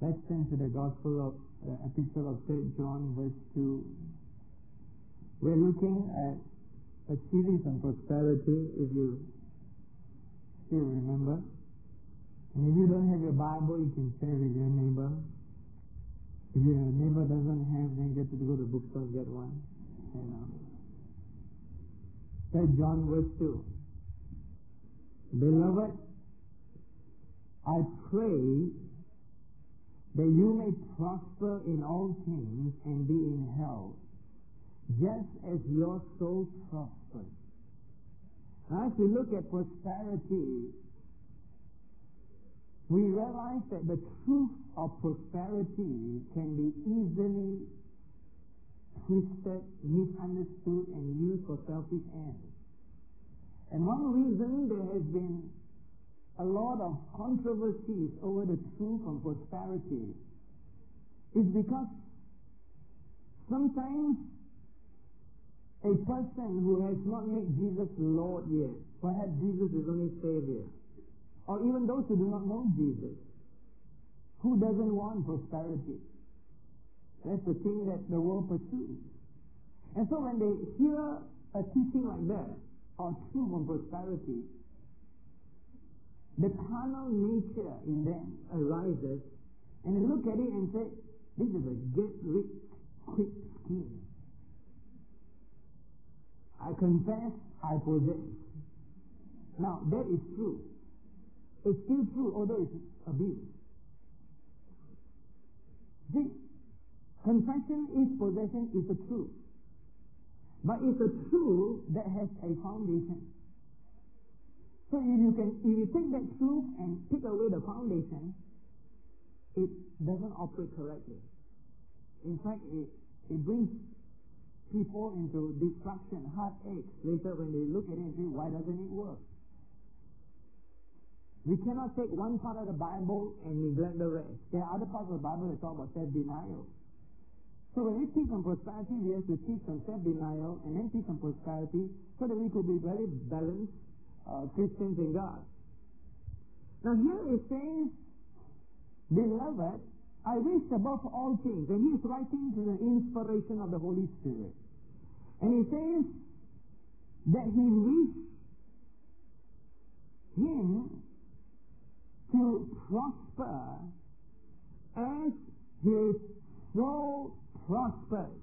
Let's turn to the Gospel of the Epistle of 3 John, verse 2. We're looking at a series on prosperity, if you still remember. And if you don't have your Bible, you can share with your neighbor. If your neighbor doesn't have, then get to go to the bookstore and get one. 3 John, verse 2. Beloved, I pray that you may prosper in all things and be in health, just as your soul prospers. Now, as we look at prosperity, we realize that the truth of prosperity can be easily twisted, misunderstood, and used for selfish ends. And one reason there has been a lot of controversies over the truth of prosperity is because sometimes a person who has not made Jesus Lord yet, perhaps Jesus is only Savior, or even those who do not know Jesus, who doesn't want prosperity? That's the thing that the world pursues. And so when they hear a teaching like that, or truth on prosperity, the carnal nature in them arises, and they look at it and say, this is a get-rich-quick scheme. I confess, I possess. Now, that is true. It's still true, although it's abuse. See, confession is possession is a truth. But it's a truth that has a foundation. So if you take that truth and take away the foundation, it doesn't operate correctly. In fact, it brings people into destruction, heartaches. Later when they look at it and say, why doesn't it work? We cannot take one part of the Bible and neglect the rest. There are other parts of the Bible that talk about self-denial. So when we teach on prosperity, we have to teach on self-denial and then teach on prosperity so that we could be very balanced Christians in God. Now here it says, Beloved, I wish above all things, and he is writing to the inspiration of the Holy Spirit. And he says that he wished him to prosper as his soul prospers.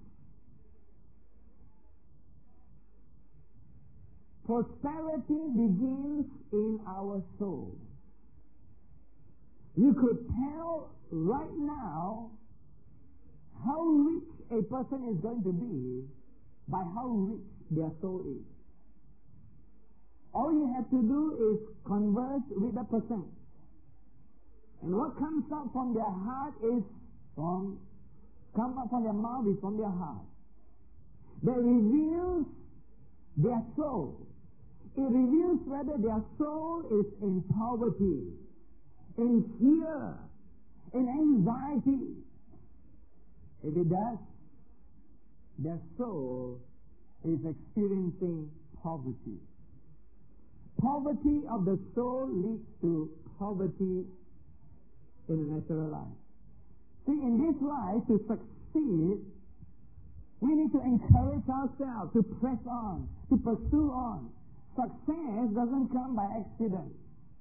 Prosperity begins in our soul. You could tell right now how rich a person is going to be by how rich their soul is. All you have to do is converse with the person. And what comes out from their heart is come up from their mouth is from their heart. That reveals their soul. It reveals whether their soul is in poverty, in fear, in anxiety. If it does, their soul is experiencing poverty. Poverty of the soul leads to poverty in a natural life. See, in this life, to succeed, we need to encourage ourselves to press on, to pursue on. Success doesn't come by accident.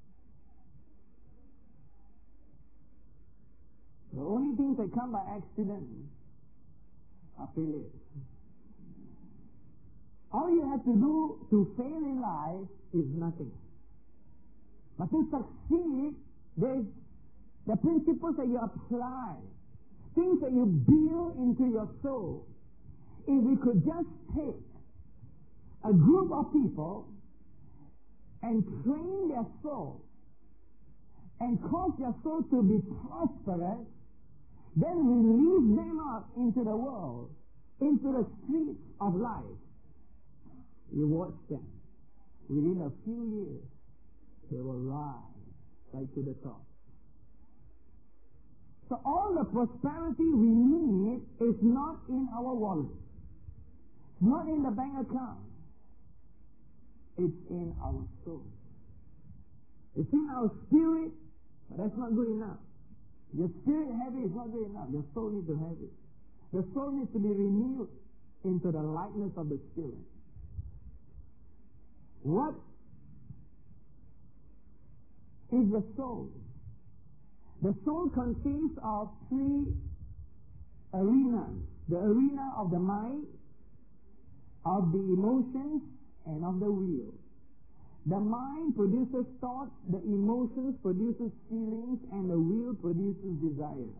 The only things that come by accident are failures. All you have to do to fail in life is nothing. But to succeed, there's the principles that you apply, things that you build into your soul. If we could just take a group of people and train their soul and cause their soul to be prosperous, then release them out into the world, into the streets of life. You watch them. Within a few years, they will rise right to the top. So all the prosperity we need is not in our wallet, not in the bank account. It's in our soul. It's in our spirit, but that's not good enough. Your spirit have it is not good enough. Your soul needs to have it. The soul needs to be renewed into the likeness of the Spirit. What is the soul? The soul consists of three arenas. The arena of the mind, of the emotions, and of the will. The mind produces thoughts, the emotions produces feelings, and the will produces desire.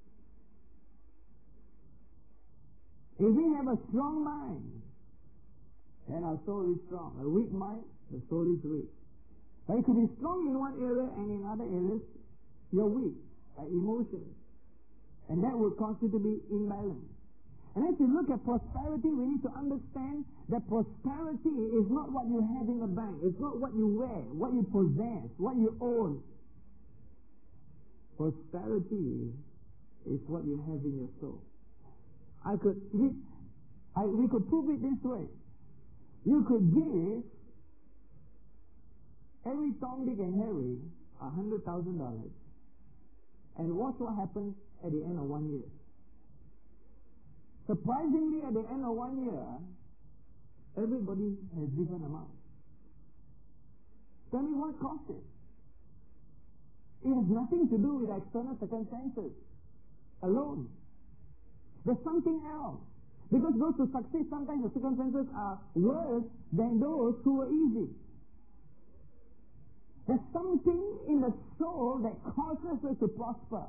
If we have a strong mind, then our soul is strong. A weak mind, the soul is weak. But it could be strong in one area and in other areas, you're weak, like emotions. And that would cause you to be imbalanced. And as you look at prosperity, we need to understand that prosperity is not what you have in the bank. It's not what you wear, what you possess, what you own. Prosperity is what you have in your soul. We could prove it this way. You could give every Tom, Dick, and Harry $100,000 and watch what happens at the end of 1 year. Surprisingly, at the end of 1 year, everybody has different amounts. Tell me what caused it? It has nothing to do with external circumstances alone. There's something else. Because those who succeed, sometimes the circumstances are worse than those who were easy. There's something in the soul that causes us to prosper.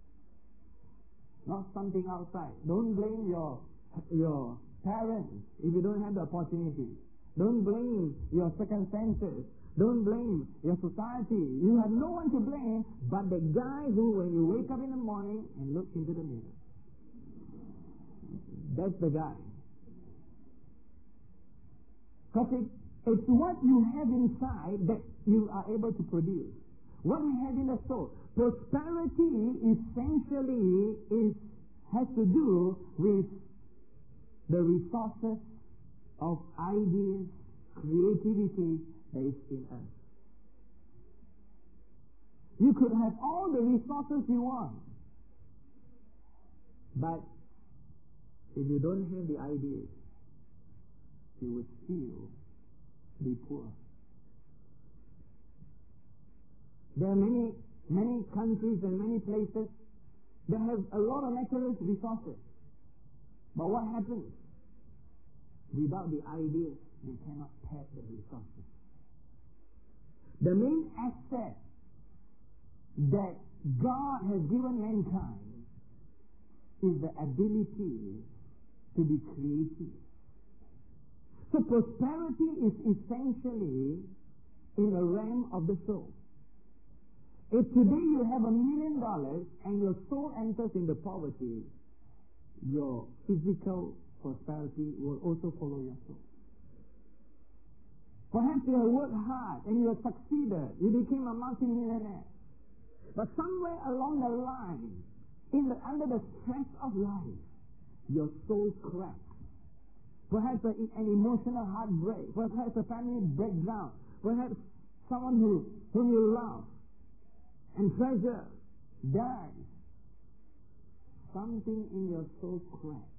Not something outside. Don't blame your parents if you don't have the opportunity. Don't blame your circumstances. Don't blame your society. You have no one to blame but the guy who, when you wake up in the morning and look into the mirror, that's the guy. Because it's what you have inside that you are able to produce. What we have in the soul. Prosperity essentially has to do with the resources of ideas, creativity that is in us. You could have all the resources you want, but if you don't have the ideas, you would still be poor. There are many countries and many places that have a lot of natural resources. But what happens? Without the ideas, they cannot tap the resources. The main asset that God has given mankind is the ability to be creative. So prosperity is essentially in the realm of the soul. If today you have $1 million and your soul enters into poverty, your physical prosperity will also follow your soul. Perhaps you have worked hard and you have succeeded. You became a multi-millionaire. But somewhere along the line, under the stress of life, your soul cracks. Perhaps an emotional heartbreak. Perhaps a family breakdown. Perhaps someone whom you love and treasure dies. Something in your soul cracks.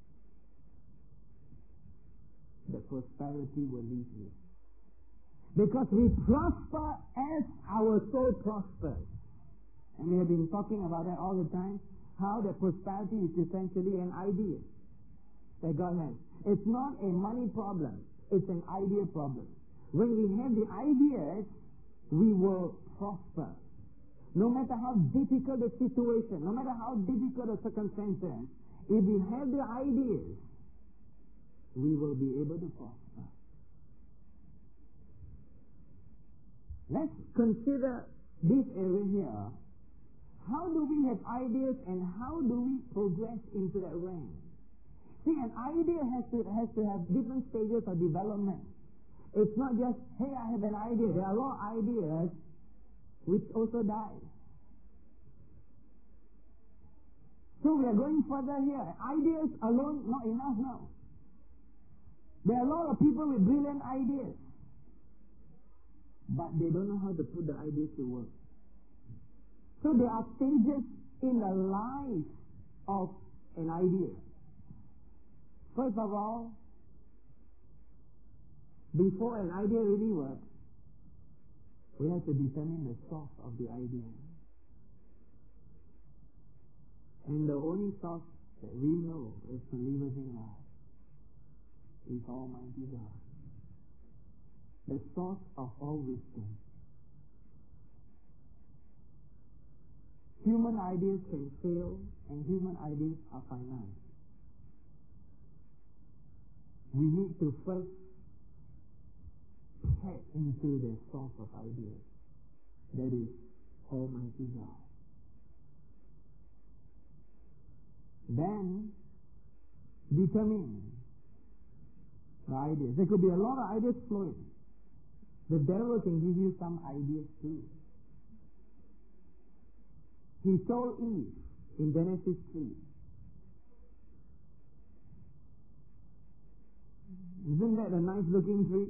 The prosperity will leave you. Because we prosper as our soul prospers. And we have been talking about that all the time. How that prosperity is essentially an idea that God has. It's not a money problem. It's an idea problem. When we have the ideas, we will prosper. No matter how difficult the situation, no matter how difficult the circumstances, if we have the ideas, we will be able to prosper. Let's consider this area here. How do we have ideas and how do we progress into that realm? See, an idea has to have different stages of development. It's not just, hey, I have an idea. There are a lot of ideas which also die. So we are going further here. Ideas alone, not enough now. There are a lot of people with brilliant ideas, but they don't know how to put the ideas to work. So there are stages in the life of an idea. First of all, before an idea really works, we have to determine the source of the idea. And the only source that we know as believers in God is Almighty God, the source of all wisdom. Human ideas can fail, and human ideas are finite. We need to first tap into the source of ideas, that is Almighty God. Then determine the ideas. There could be a lot of ideas flowing. The devil can give you some ideas too. He told Eve in Genesis 3. Isn't that a nice looking tree?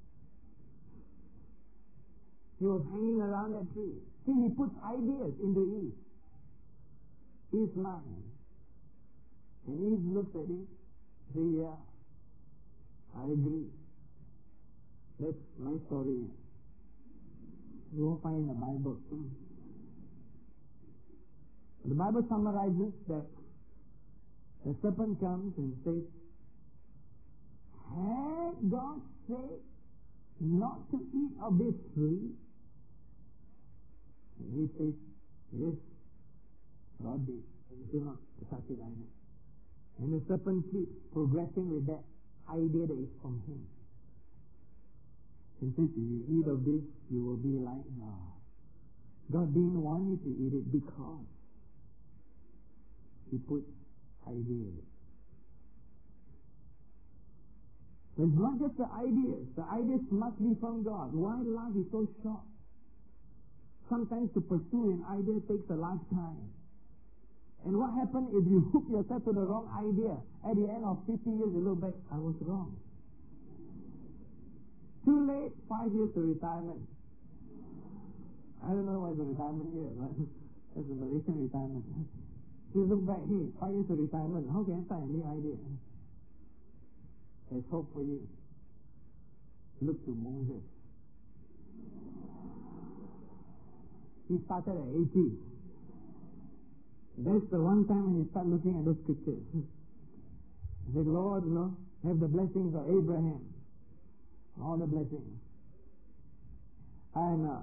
He was hanging around that tree. See, he puts ideas into Eve. Eve's mind. And Eve looks at him, say, yeah, I agree. That's my story. You won't find in the Bible. The Bible summarizes that the serpent comes and says, had God said not to eat of this tree? And he says, yes, God did. And you should not touch it either. And the serpent keeps progressing with that idea that is from him. And says, if you eat of this, you will be like God. God didn't want you to eat it because he put ideas. But it's not just the ideas. The ideas must be from God. Why life is so short? Sometimes to pursue an idea takes a lifetime. And what happens if you hook yourself to the wrong idea? At the end of 50 years, you look back, I was wrong. Too late, 5 years to retirement. I don't know why the retirement here, but that's a Malaysian retirement. You look back, hey, 5 years to retirement, how can I start a new idea? There's hope for you. Look to Moses. He started at 80. That's the one time when you start looking at those scriptures. He said, Lord, have the blessings of Abraham. All the blessings. And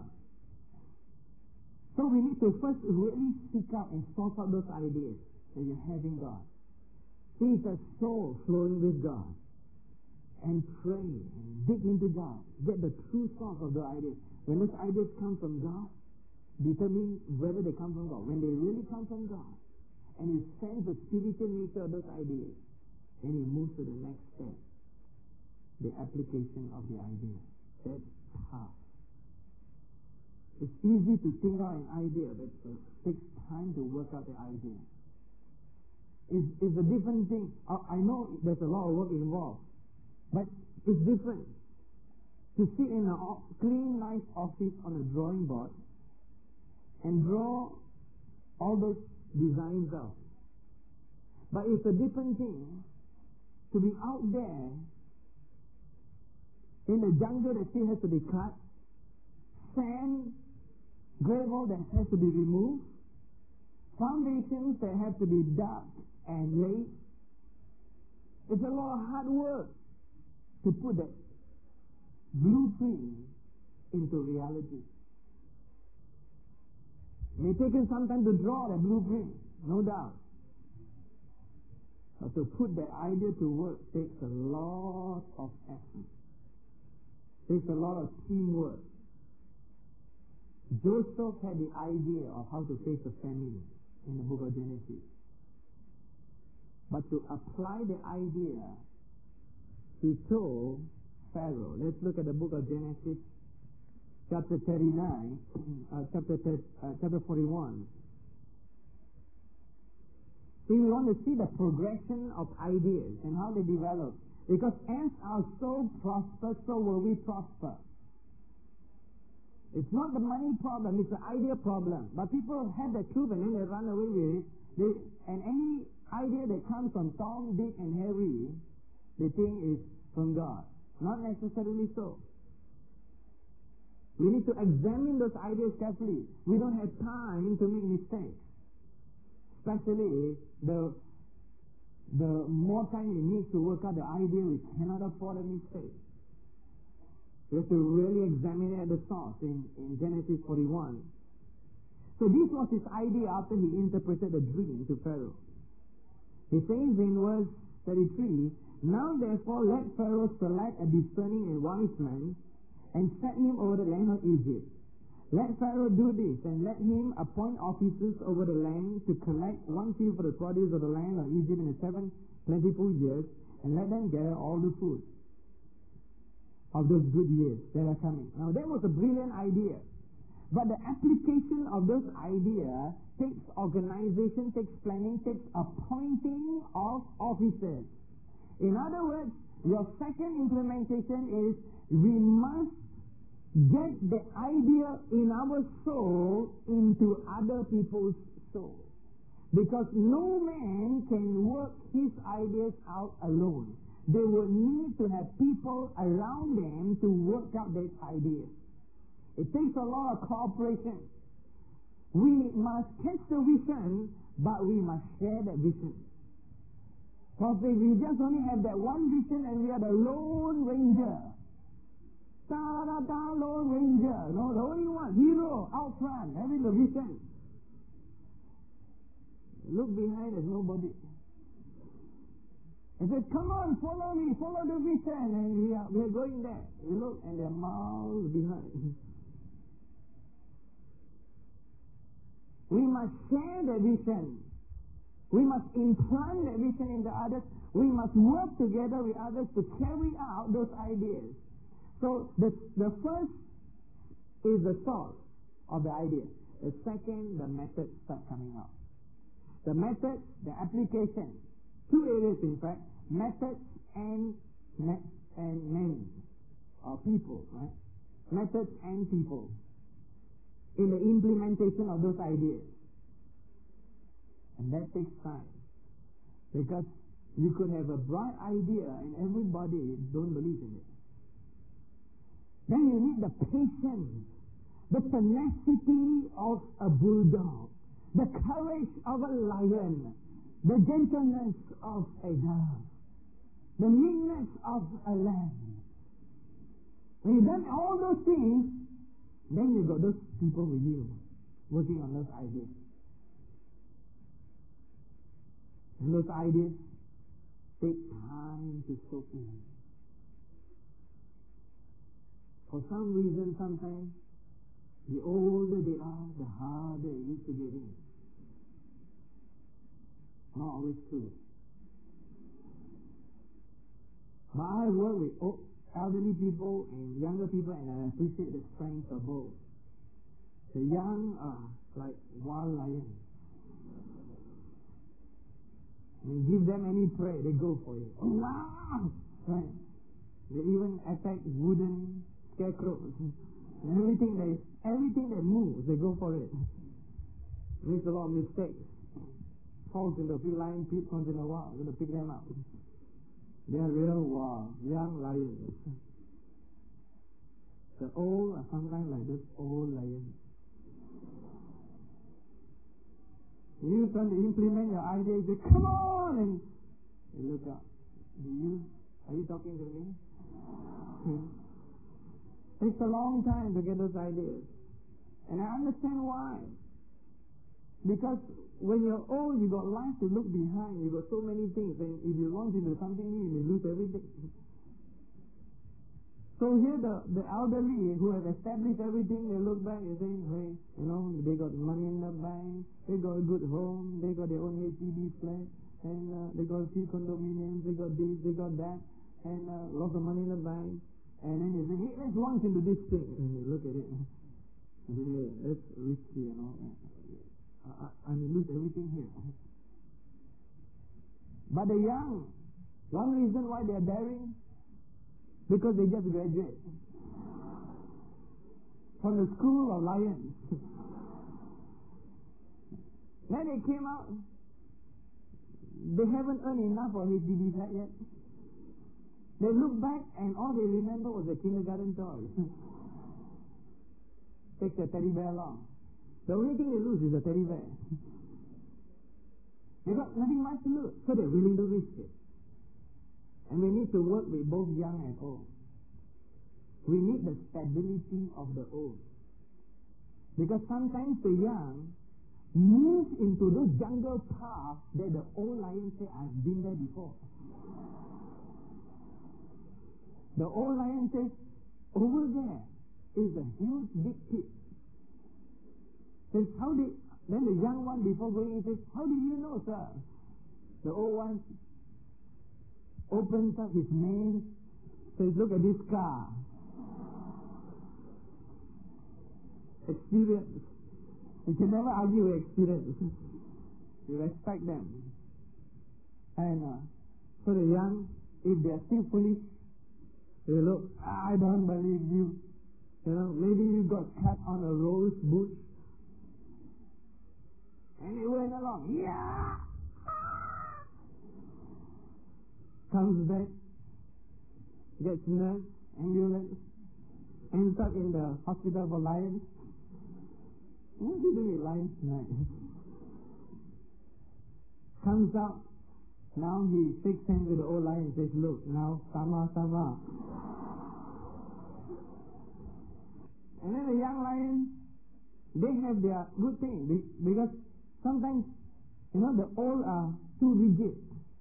so we need to first really seek out and sort out those ideas that you have in God. See the soul flowing with God. And pray and dig into God. Get the true source of the ideas. When those ideas come from God, determine whether they come from God. When they really come from God, and you sense the spiritual nature of those ideas, then you move to the next step, the application of the idea. That's tough. It's easy to think out an idea, but it takes time to work out the idea. It's a different thing. I know there's a lot of work involved, but it's different. To sit in a clean, nice office on a drawing board and draw all those designs out. But it's a different thing to be out there in the jungle that still has to be cut, sand, gravel that has to be removed, foundations that have to be dug and laid. It's a lot of hard work to put that blueprint into reality. It may take some time to draw the blueprint, no doubt. But to put that idea to work takes a lot of effort. Takes a lot of teamwork. Joseph had the idea of how to face a famine in the book of Genesis. But to apply the idea, he told Pharaoh. Let's look at the book of Genesis, chapter 39, chapter 41. See, we want to see the progression of ideas and how they develop. Because as our soul prospers, so will we prosper. It's not the money problem, it's the idea problem. But people have the truth and then they run away with it. And any idea that comes from Tom, Dick and Harry, they think is from God. Not necessarily so. We need to examine those ideas carefully. We don't have time to make mistakes. Especially the more time it needs to work out the idea, we cannot afford a mistake. We have to really examine it at the source in Genesis 41. So this was his idea after he interpreted the dream to Pharaoh. He says in verse 33, "Now therefore let Pharaoh select a discerning and wise man and set him over the land of Egypt. Let Pharaoh do this, and let him appoint officers over the land to collect 1/5 of the produce of the land of Egypt in the 7 plentiful years, and let them gather all the food of those good years that are coming." Now that was a brilliant idea. But the application of those ideas takes organization, takes planning, takes appointing of officers. In other words, your second implementation is we must get the idea in our soul into other people's soul. Because no man can work his ideas out alone. They will need to have people around them to work out their ideas. It takes a lot of cooperation. We must catch the vision, but we must share that vision. Because if we just only have that one vision and we are the lone ranger, lone ranger, no, the only one, hero, out front, having the vision. Look behind, there's nobody. He says, "Come on, follow me, follow the vision," and we are going there. You look, and they're miles behind. We must share the vision. We must implant the vision into others. We must work together with others to carry out those ideas. So the first is the source of the idea. The second, the methods start coming out. The methods, the application. Two areas, in fact, methods and men, or people, right? Methods and people in the implementation of those ideas. And that takes time. Because you could have a bright idea and everybody don't believe in it. Then you need the patience, the tenacity of a bulldog, the courage of a lion, the gentleness of a dove, the meekness of a lamb. When you've done all those things, then you've got those people with you working on those ideas. And those ideas take time to soak in. For some reason, sometimes, the older they are, the harder it is to get in. Not always true. But I work with elderly people and younger people, and I appreciate the strength of both. The young are like wild lions. And give them any prey, they go for it. Oh, wow! Right? They even attack wooden scarecrows. And everything that moves, they go for it. Makes a lot of mistakes. Falls into a few lion pits once in a while. You're going to pick them up. They are real wild, young lions. The old are sometimes like this old lions. You try to implement your ideas, you say, "Come on!" And you look up. Are you talking to me? Takes a long time to get those ideas. And I understand why. Because when you're old, you got life to look behind. You got so many things. And if you launch into something new, you may lose everything. So here the elderly who have established everything, they look back and say, "Hey, they got money in the bank, they got a good home, they got their own HDB flat, and they got a few condominiums, they got this, they got that, and lots of money in the bank." And then they say, "Hey, let's launch into this thing." And you look at it and say, "Hey, that's risky, I may lose everything here." But the young, one reason why they are daring, because they just graduate. from the school of lions. Then they came out. They haven't earned enough for HDB flat yet. They look back and all they remember was the kindergarten toy. Take the teddy bear along. The only thing they lose is the teddy bear. They got nothing much to lose, so they're willing to risk it. And we need to work with both young and old. We need the stability of the old. Because sometimes the young move into those jungle paths that the old lion say, I've been there before. The old lion says, over there is a huge big pit. Says, then the young one before going in says, how do you know, sir? The old one opens up his mane, says, look at this car. Experience. You can never argue with experience. You respect them. And so the young, if they are still foolish, they look, I don't believe you. You know, maybe you got cut on a rose bush. And he went along. Yeah! Comes back, gets nurse, ambulance, ends up in the hospital for lions. What are you doing with lions tonight? Comes out. Now he shakes hands with the old lion and says, look, now, sama. And then the young lions, they have their good thing. Because sometimes, the old are too rigid.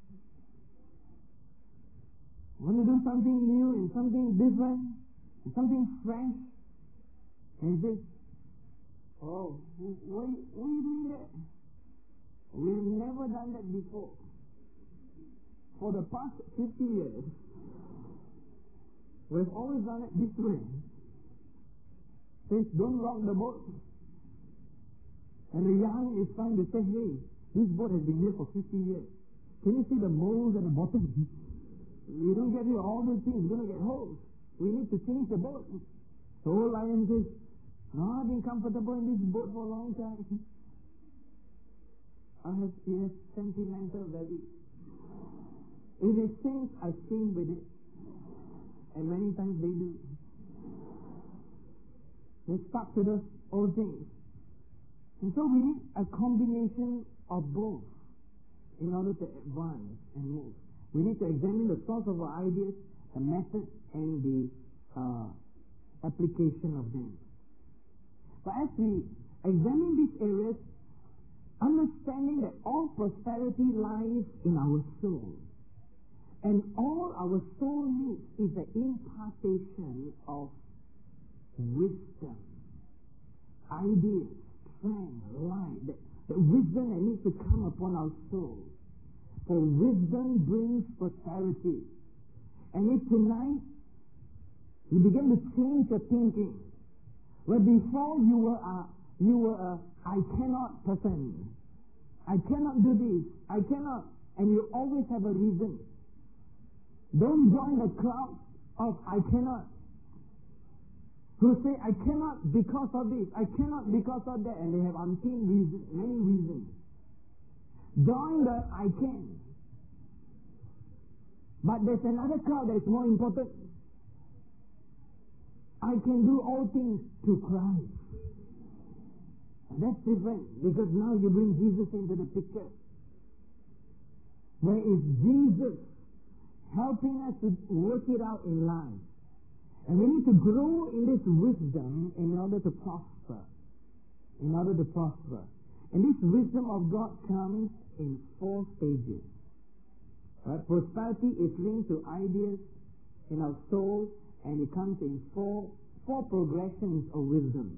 Want to do something new and something different, and something fresh. And he says, oh, why are you doing that? We've never done that before. For the past 50 years, we've always done it this way. Says, don't rock the boat. And the young is trying to say, hey, this boat has been here for 50 years. Can you see the moles at the bottom? You don't get rid of all those things, you're going to get holes. We need to finish the boat. The old lion says, no, I've been comfortable in this boat for a long time. It has sentimental value. If it sings, I sing with it. And many times they do. They stuck to those old things. And so we need a combination of both in order to advance and move. We need to examine the source of our ideas, the method, and the application of them. But as we examine these areas, understanding that all prosperity lies in our soul, and all our soul needs is the impartation of wisdom, ideas, strength, light, the wisdom that needs to come upon our soul. For wisdom brings prosperity. And if tonight you begin to change your thinking, where before you were a I cannot person, I cannot do this, I cannot, and you always have a reason. Don't join the crowd of I cannot, who say I cannot because of this, I cannot because of that, and they have umpteen reasons, many reasons. Join the I can. But there's another crowd that is more important. I can do all things through Christ. And that's different, because now you bring Jesus into the picture. Where is Jesus helping us to work it out in life? And we need to grow in this wisdom in order to prosper. In order to prosper. And this wisdom of God comes in 4 stages. Right? Prosperity is linked to ideas in our soul, and it comes in four progressions of wisdom.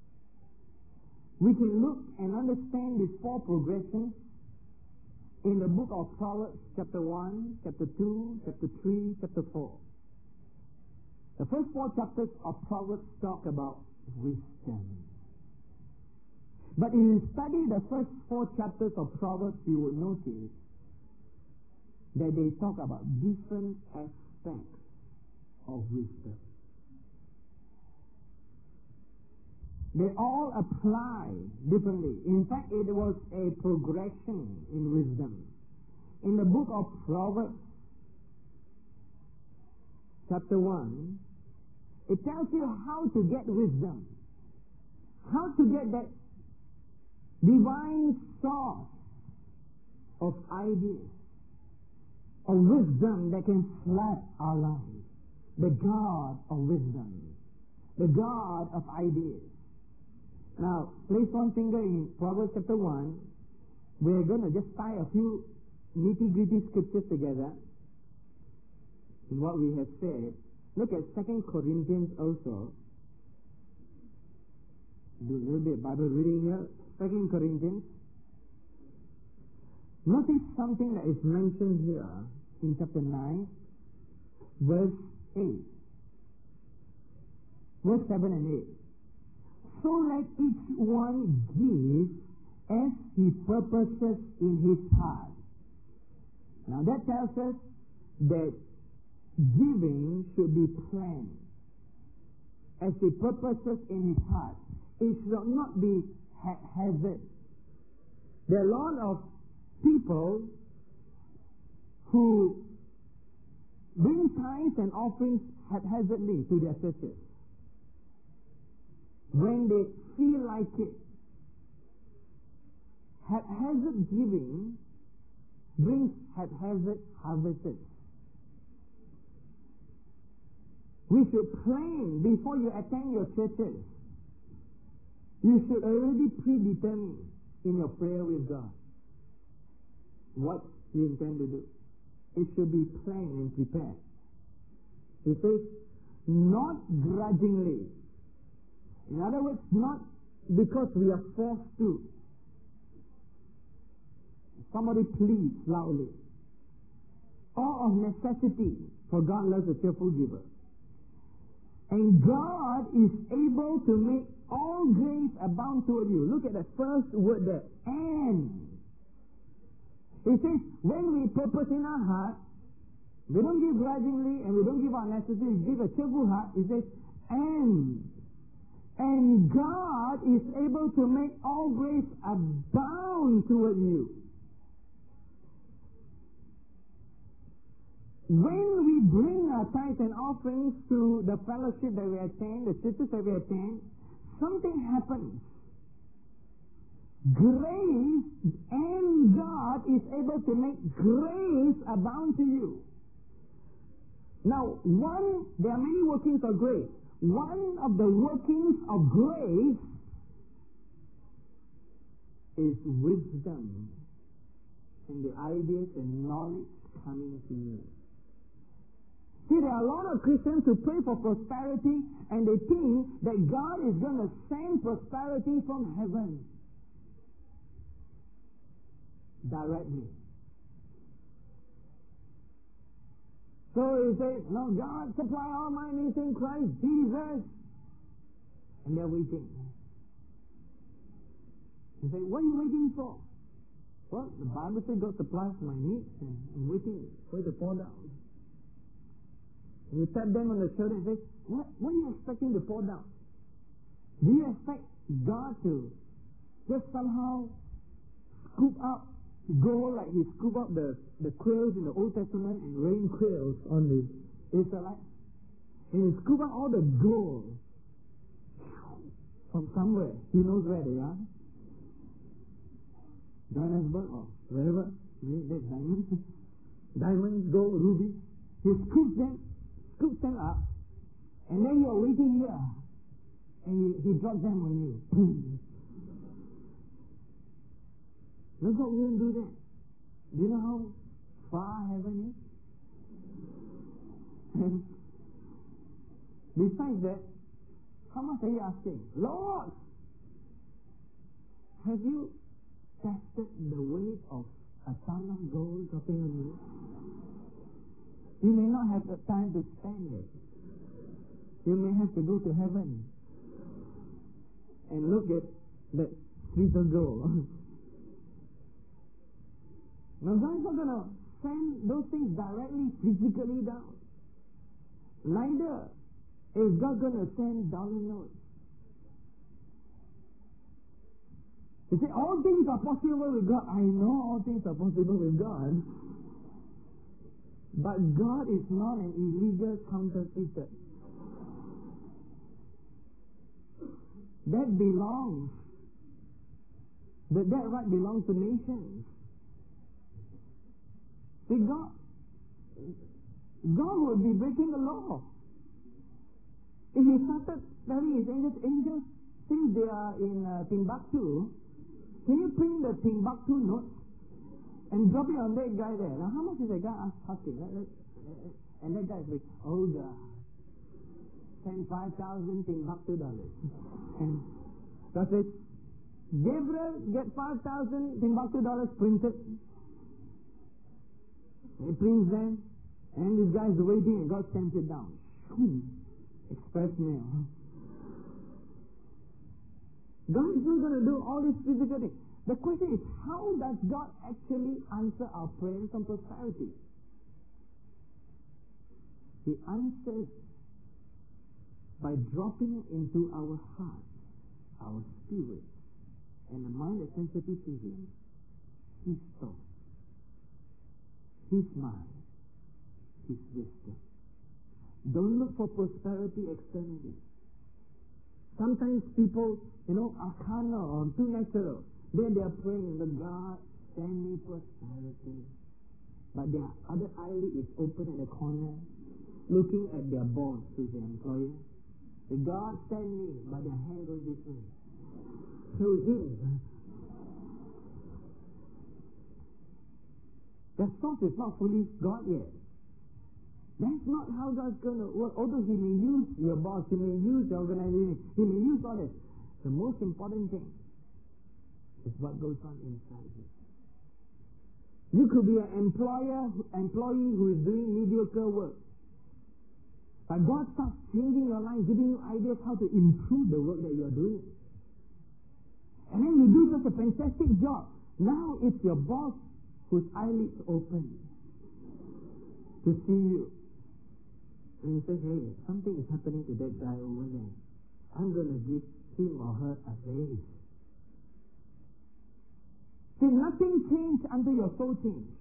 We can look and understand these 4 progressions in the book of Proverbs, chapter 1, chapter 2, chapter 3, chapter 4. The first 4 chapters of Proverbs talk about wisdom. But if you study the first 4 chapters of Proverbs, you will notice that they talk about different aspects of wisdom. They all apply differently. In fact, it was a progression in wisdom. In the book of Proverbs, chapter 1, it tells you how to get wisdom. How to get that divine source of ideas, of wisdom that can flood our lives. The God of wisdom. The God of ideas. Now, place one finger in Proverbs chapter 1. We're going to just tie a few nitty-gritty scriptures together in what we have said. Look at 2 Corinthians also. Do a little bit Bible reading here. 2 Corinthians. Notice something that is mentioned here in chapter 9, verse 8. Verse 7 and 8. So let each one give as he purposes in his heart. Now that tells us that giving should be planned. As he purposes in his heart. It should not be haphazard. There are a lot of people who bring tithes and offerings haphazardly to their churches. When they feel like it. Haphazard giving brings haphazard harvests. We should plan before you attend your churches. You should already predetermine in your prayer with God what you intend to do. It should be planned and prepared. He says, not grudgingly. In other words, not because we are forced to. Somebody pleads loudly. Or of necessity, for God loves a cheerful giver. And God is able to make all grace abound toward you. Look at the first word there. And. It says, when we purpose in our heart, we don't give grudgingly and we don't give unnecessarily, we give a cheerful heart. It says, and God is able to make all grace abound toward you. When we bring our tithes and offerings to the fellowship that we attend, the churches that we attend, something happens. Grace and God is able to make grace abound to you. Now, there are many workings of grace. One of the workings of grace is wisdom and the ideas and knowledge coming to you. See, there are a lot of Christians who pray for prosperity and they think that God is going to send prosperity from heaven directly. So he says, no, God supply all my needs in Christ Jesus. And they're waiting. You say, what are you waiting for? Well, the Bible says God supplies my needs and I'm waiting for it to pour down. And you tap them on the shoulder and say, what are you expecting to pour down? Do you expect God to just somehow scoop up gold like he scooped up the quails in the Old Testament and rained quails on the Israelites? And he scooped up all the gold from somewhere. He knows where they are. Johannesburg or wherever. Maybe there's diamonds. Diamonds, gold, rubies. He scoops them up, and then you're waiting here. And he drops them on you. Boom. No, God won't do that. Do you know how far heaven is? And besides that, how much are you asking? Lord, have you tested the weight of a ton of gold dropping on you? You may not have the time to spend it. You may have to go to heaven and look at that street of gold. Now, God is not going to send those things directly, physically down. Neither is God going to send dollar notes. You say, all things are possible with God. I know all things are possible with God. But God is not an illegal counterfeiter. That right belongs to nations. See, God would be breaking the law. If He started telling His angels think they are in Timbuktu, can you print the Timbuktu note and drop it on that guy there? Now, how much is that guy asking? And that guy is like, oh God, send 5,000 Timbuktu dollars. And God says, Gabriel, get 5,000 Timbuktu dollars printed. He prints them, and this guy is waiting, and God sends it down. Express mail. God is not going to do all these physical things. The question is, how does God actually answer our prayers on prosperity? He answers by dropping into our heart, our spirit, and the mind that's sensitive to Him, His thought, His mind, His wisdom. Don't look for prosperity externally. Sometimes people, are carnal or too natural. Then they are praying, the God, send me prosperity. But their other eyelid is open at the corner, looking at their boss, who's the employer. The God, send me, but their hand goes this way. Through Him. The source is not fully God yet. That's not how God's going to work. Although He may use your boss, He may use your organization, He may use all this. The most important thing is what goes on inside you. You could be an employee who is doing mediocre work. But God starts changing your life, giving you ideas how to improve the work that you are doing. And then you do such a fantastic job. Now it's your boss whose eyelids open to see you. And you say, hey, something is happening to that guy over there. I'm going to give him or her a raise. See, nothing changed until your soul changed.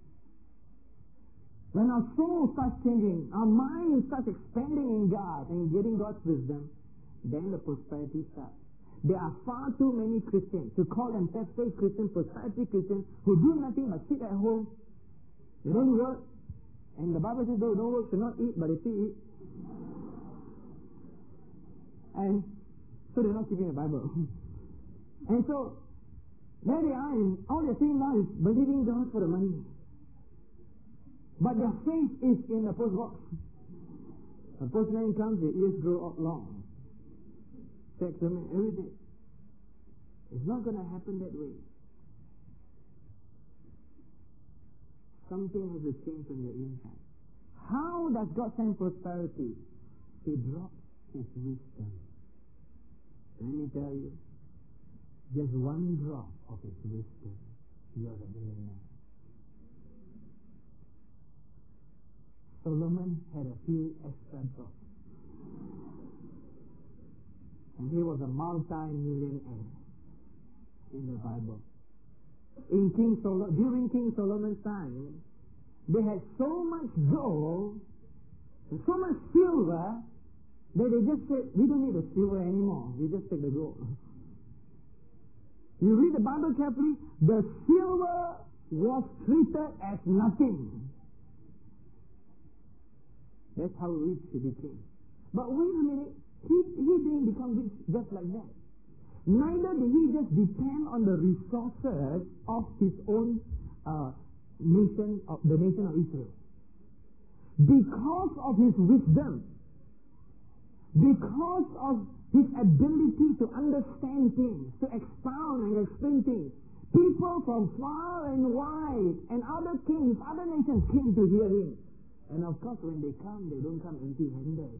When our soul starts changing, our mind starts expanding in God and getting God's wisdom, then the prosperity starts. There are far too many Christians who call themselves faith Christians, prosperity Christians, who do nothing but sit at home. They don't work. And the Bible says, don't work, should not eat, but they still eat. And so they're not keeping the Bible. And so, there they are, and all they're saying now is believing God for the money. But their faith is in the post box. The postman comes, their ears grow up long. Sex them every day. It's not going to happen that way. Something has to change on your inside. How does God send prosperity? He drops His wisdom. Let me tell you, just one drop of His wisdom, you're a millionaire. Solomon had a few extra drops. And he was a multi-millionaire in the Bible. During King Solomon's time, they had so much gold and so much silver that they just said, we don't need the silver anymore. We just take the gold. You read the Bible carefully, the silver was treated as nothing. That's how rich he became. But wait a minute, he didn't become rich just like that. Neither did he just depend on the resources of his own nation, of the nation of Israel. Because of his wisdom, because of his ability to understand things, to expound and explain things, people from far and wide and other kings, other nations came to hear him. And of course, when they come, they don't come empty-handed.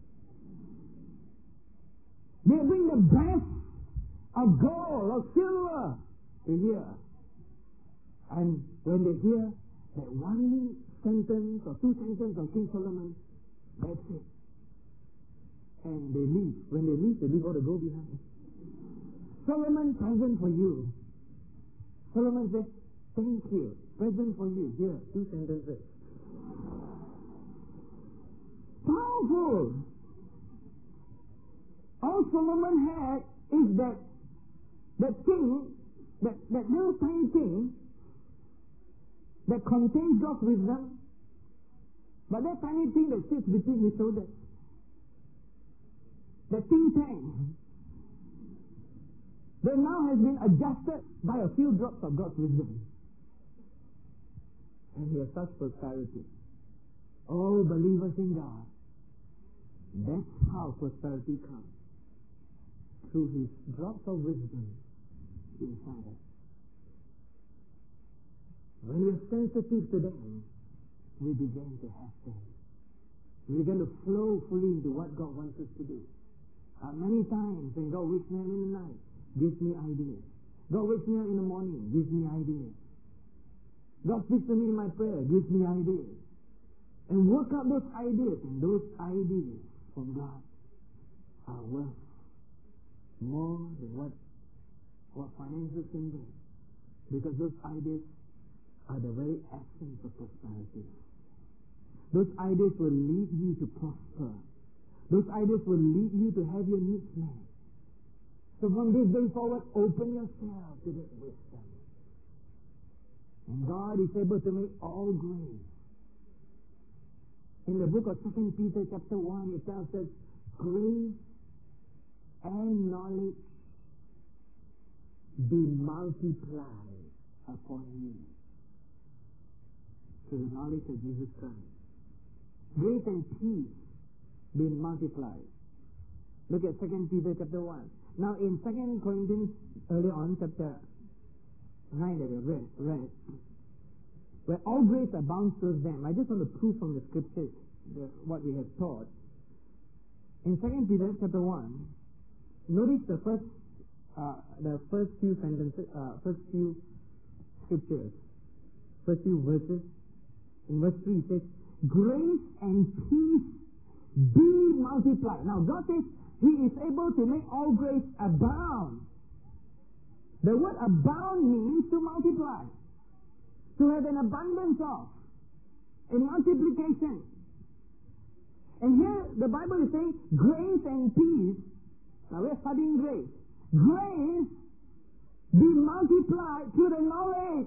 They bring the best of gold or silver to hear. And when they hear that one sentence or two sentences of King Solomon, that's it. And they leave. When they leave all the gold behind. Solomon, present for you. Solomon said, thank you. Present for you. Here, 2 sentences. Powerful. All Solomon had is that thing, that little tiny thing that contains God's wisdom, but that tiny thing that sits between his shoulders, the think tank, that now has been adjusted by a few drops of God's wisdom. And he has such prosperity. Oh, believers in God, that's how prosperity comes. Through his drops of wisdom inside us. When we are sensitive to them, we begin to have them. We begin to flow fully into what God wants us to do. Many times when God wakes me up in the night, gives me ideas. God wakes me up in the morning, gives me ideas. God speaks to me in my prayer, gives me ideas. And work out those ideas, and those ideas from God are worth more than what finances can bring. Because those ideas are the very essence of prosperity. Those ideas will lead you to prosper. Those ideas will lead you to have your needs met. So from this day forward, open yourself to that wisdom. And God is able to make all grace. In the book of 2 Peter chapter 1, it tells us, grace and knowledge be multiplied upon you through the knowledge of Jesus Christ. Grace and peace be multiplied. Look at 2 Peter chapter 1. Now in 2 Corinthians, earlier on, chapter 9 that we read, where all grace abounds towards them. I just want to prove from the scriptures what we have taught. In 2 Peter chapter 1, notice the first few sentences, first few scriptures, first few verses. In verse 3 it says, grace and peace be multiplied. Now God says He is able to make all grace abound. The word abound means to multiply, to have an abundance of, a multiplication. And here the Bible is saying grace and peace. Now we're studying grace. Grace be multiplied through the knowledge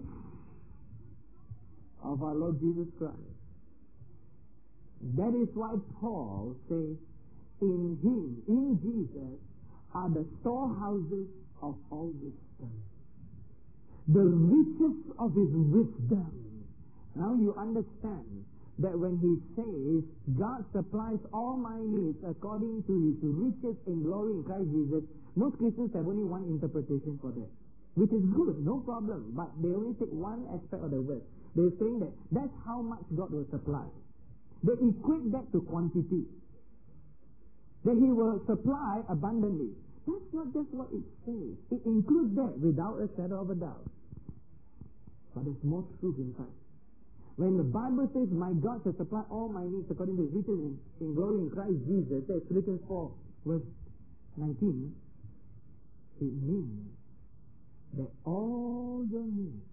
of our Lord Jesus Christ. That is why Paul says, in Him, in Jesus, are the storehouses of all wisdom. The riches of His wisdom. Now you understand that when he says, God supplies all my needs according to His riches in glory in Christ Jesus, most Christians have only one interpretation for that, which is good, no problem, but they only take one aspect of the verse. They're saying that that's how much God will supply. They equate that to quantity, that He will supply abundantly. That's not just what it says. It includes that without a shadow of a doubt. But there's more truth in fact. When the Bible says, my God shall supply all my needs according to His riches in glory in Christ Jesus, that's Philippians 4, verse 19, it means that all your needs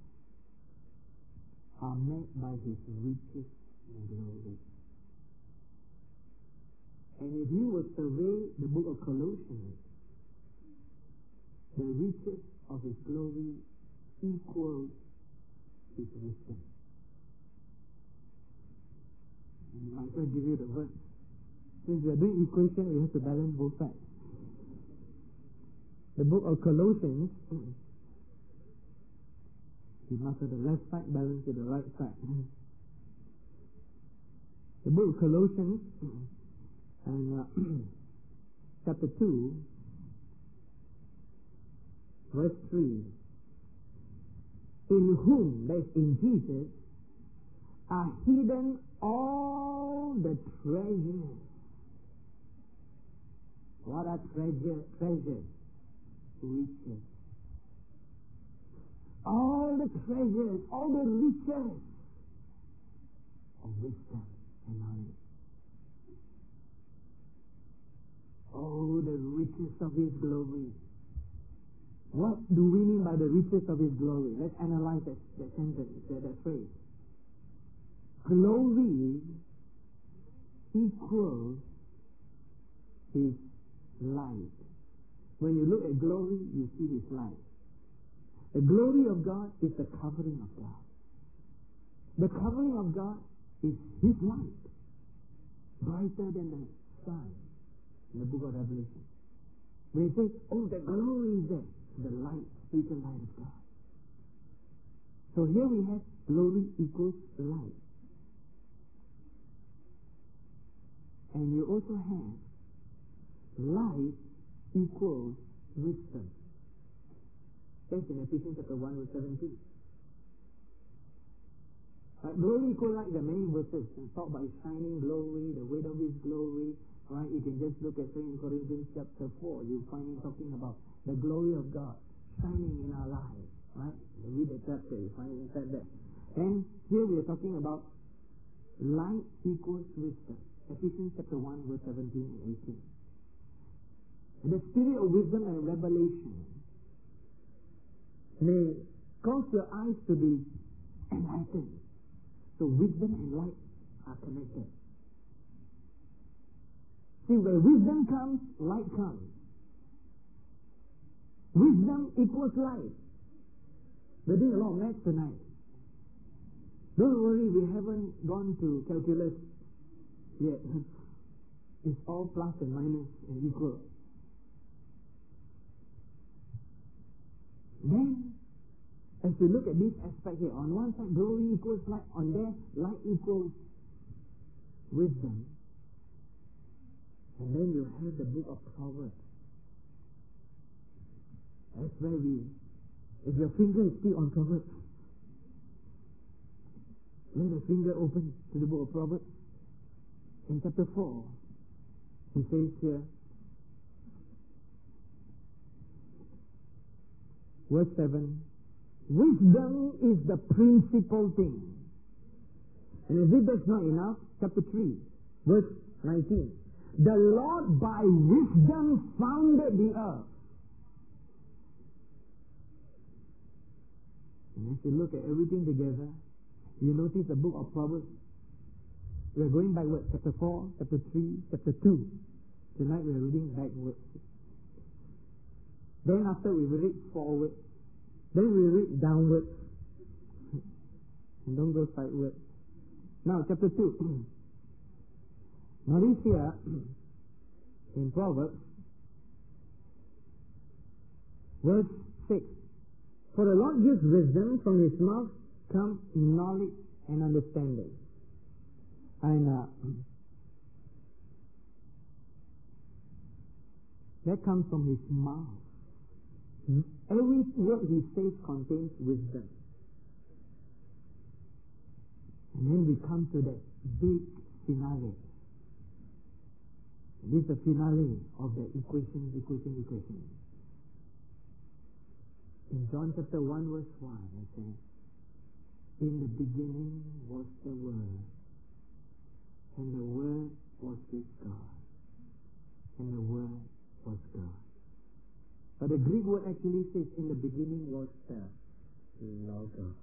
are met by His riches in glory. And if you would survey the book of Colossians, the riches of His glory equals His wisdom. I might as well give you the verse. Since we are doing equation, we have to balance both sides. The book of Colossians, you must have the left side balanced to the right side. The book of Colossians, and chapter 2, verse 3. In whom, that is in Jesus, are hidden all the treasures. What are treasures? Riches. All the treasures, all the riches of wisdom and knowledge. Oh, the riches of His glory. What do we mean by the riches of His glory? Let's analyze that sentence, that phrase. Glory equals His light. When you look at glory, you see His light. The glory of God is the covering of God. The covering of God is His light, brighter than the sun in the book of Revelation. When you say, oh, the glory is there, the light, spiritual light of God. So here we have glory equals light. And you also have light equals wisdom. That's in Ephesians chapter 1 verse 17. Glory equals light, there are many verses. Talk about His shining glory, the weight of His glory. Right? You can just look at 2 Corinthians chapter 4. You'll find Him talking about the glory of God shining in our lives. Right? You read the chapter, you find it inside there. And here we are talking about light equals wisdom. Ephesians chapter 1 verse 17 and 18. The spirit of wisdom and revelation may cause your eyes to be enlightened. So wisdom and light are connected. See, where wisdom comes, light comes. Wisdom equals light. We're doing a lot of maths tonight. Don't worry, we haven't gone to calculus yet. It's all plus and minus and equal. Then, as we look at this aspect here, on one side glory equals light, on there light equals wisdom. And then you have the book of Proverbs. That's where if your finger is still on Proverbs, lay the finger open to the book of Proverbs. In chapter 4, he says here, verse 7, wisdom is the principal thing. And as if that's not enough, chapter 3, verse 19, the Lord by wisdom founded the earth. And if you look at everything together, you notice the book of Proverbs. We're going backward, chapter 4, chapter 3, chapter 2. Tonight we're reading backwards. Then after we read forward, then we read downwards. And don't go sideways. Now chapter 2. Notice here, in Proverbs, verse 6. For the Lord gives wisdom, from His mouth come knowledge and understanding. And that comes from His mouth. Every word He says contains wisdom. And then we come to that big finale. This is the finale of the equation. In John chapter 1 verse 1, it says, in the beginning was the Word, and the Word was with God, and the Word was God. But the Greek word actually says, in the beginning was the Logos.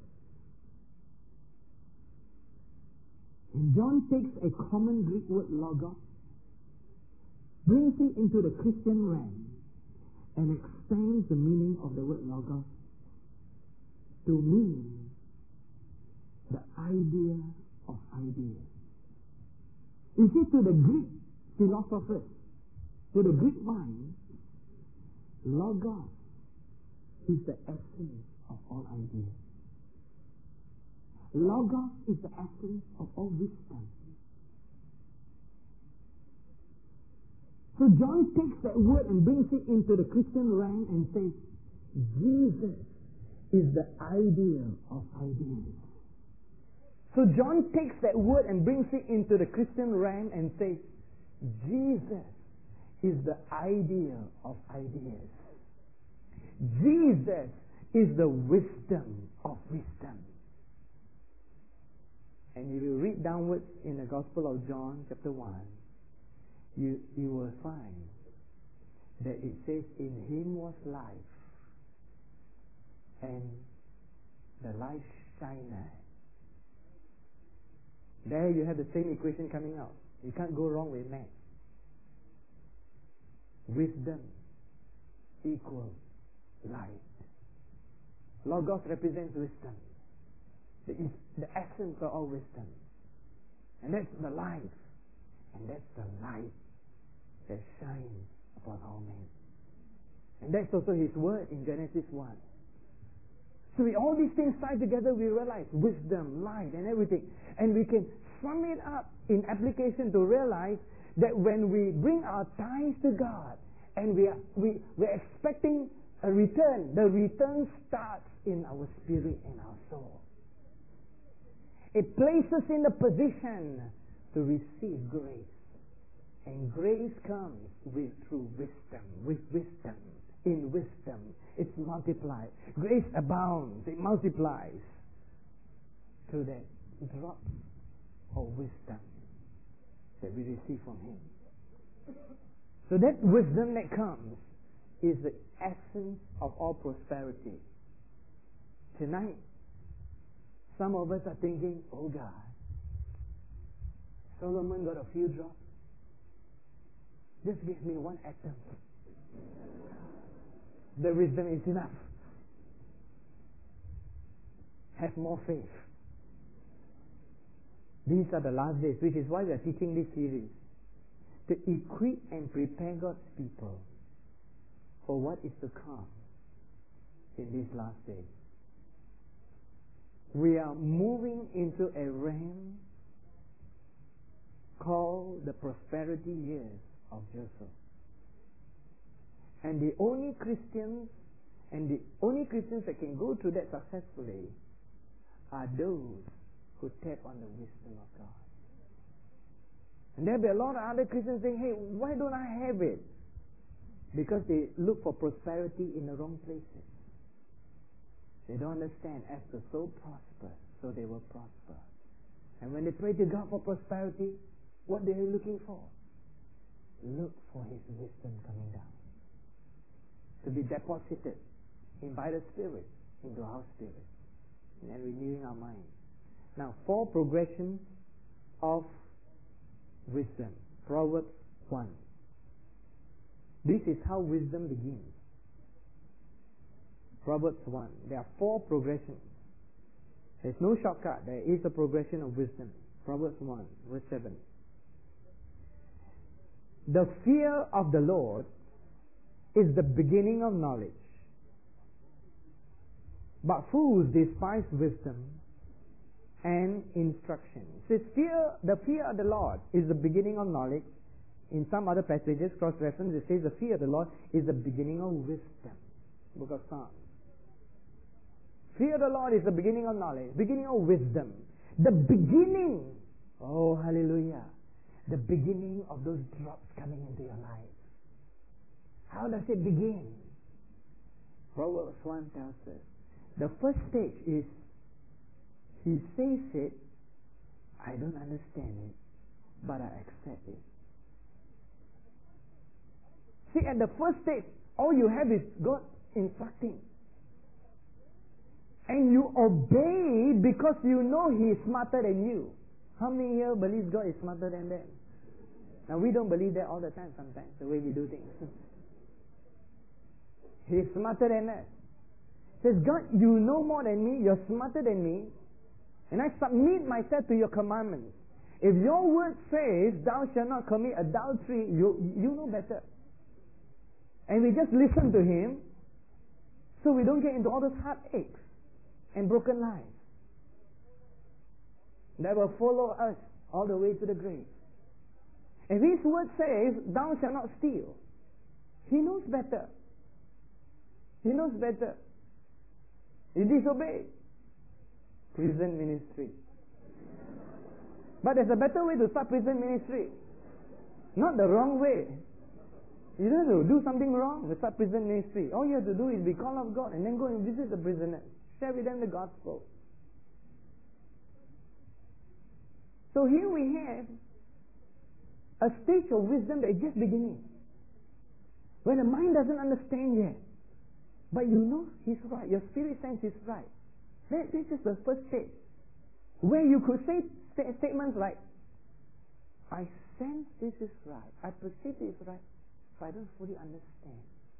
And John takes a common Greek word, Logos, brings it into the Christian realm, and extends the meaning of the word Logos to mean the idea of ideas. You see, to the Greek philosophers, to the Greek mind, Logos is the essence of all ideas. Logos is the essence of all wisdom. So John takes that word and brings it into the Christian realm and says, Jesus is the idea of ideas. So John takes that word and brings it into the Christian realm and says, Jesus is the idea of ideas. Jesus is the wisdom of wisdom. And if you read downwards in the Gospel of John chapter 1, you will find that it says, in Him was life, and the light shiner. There you have the same equation coming out. You can't go wrong with math. Wisdom equals light. Logos represents wisdom. The essence of all wisdom. And that's the life. And that's the light that shines upon all men. And that's also His word in Genesis 1. So with all these things tied together, we realize wisdom, light, and everything. And we can sum it up in application to realize that when we bring our tithes to God and we're expecting a return, the return starts in our spirit and our soul. It places in a position to receive grace. And grace comes through wisdom, with wisdom. In wisdom, it's multiplied. Grace abounds, it multiplies through that drop of wisdom that we receive from Him. So that wisdom that comes is the essence of all prosperity. Tonight, some of us are thinking, oh God, Solomon got a few drops. Just give me one atom. The wisdom is enough. Have more faith. These are the last days, which is why we are teaching this series. To equip and prepare God's people for what is to come in these last days. We are moving into a realm called the prosperity years of Joseph. And the only Christians that can go through that successfully are those who tap on the wisdom of God. And there'll be a lot of other Christians saying, hey, why don't I have it? Because they look for prosperity in the wrong places. They don't understand, as the soul prospers, so they will prosper. And when they pray to God for prosperity, what are they looking for? Look for His wisdom coming down, to be deposited by the Spirit into our spirit, and renewing our mind. Now, 4 progressions of wisdom. Proverbs 1. This is how wisdom begins. Proverbs 1. There are 4 progressions. There's no shortcut. There is a progression of wisdom. Proverbs 1, verse 7. The fear of the Lord is the beginning of knowledge, but fools despise wisdom and instruction. It says the fear of the Lord is the beginning of knowledge. In some other passages, cross-reference, it says the fear of the Lord is the beginning of wisdom. Book of Psalms. Fear of the Lord is the beginning of knowledge, beginning of wisdom. The beginning, oh hallelujah, the beginning of those drops coming into your life. How does it begin? Proverbs 1 tells us, the first stage is, He says it, I don't understand it, but I accept it. See, at the first stage, all you have is God instructing. And you obey because you know He is smarter than you. How many here believe God is smarter than them? Now, we don't believe that all the time sometimes, the way we do things. He is smarter than us. Says, God, you know more than me, you're smarter than me, and I submit myself to your commandments. If your word says, thou shalt not commit adultery, you know better. And we just listen to Him, so we don't get into all those heartaches and broken lives that will follow us all the way to the grave. If His word says, thou shalt not steal, He knows better. He knows better. He disobeyed. Prison ministry. But there's a better way to start prison ministry. Not the wrong way. You don't have to do something wrong to start prison ministry. All you have to do is be called of God and then go and visit the prisoners. Share with them the gospel. So here we have a stage of wisdom that is just beginning. When the mind doesn't understand yet. But you know He's right. Your spirit sense is right. This is the first stage. Where you could say statements like, I sense this is right. I perceive this is right. But I don't fully understand.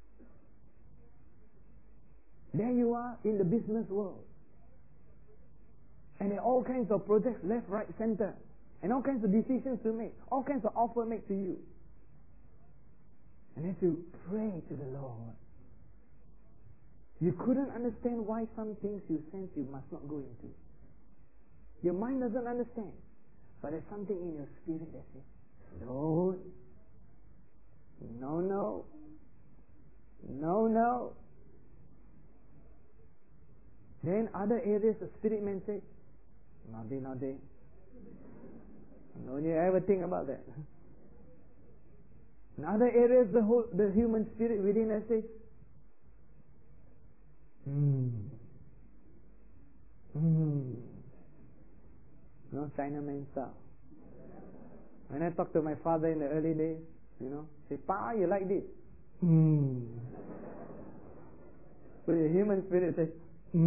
There you are in the business world. And there are all kinds of projects, left, right, center. And all kinds of decisions to make. All kinds of offers made to you. And as you pray to the Lord, you couldn't understand why some things you sense you must not go into. Your mind doesn't understand. But there's something in your spirit that says, no. Then other areas the spirit man says, not there. Don't you ever think about that. In other areas the human spirit within us says, No, Chinaman style. When I talked to my father in the early days, say, Pa, you like this? So the human spirit says,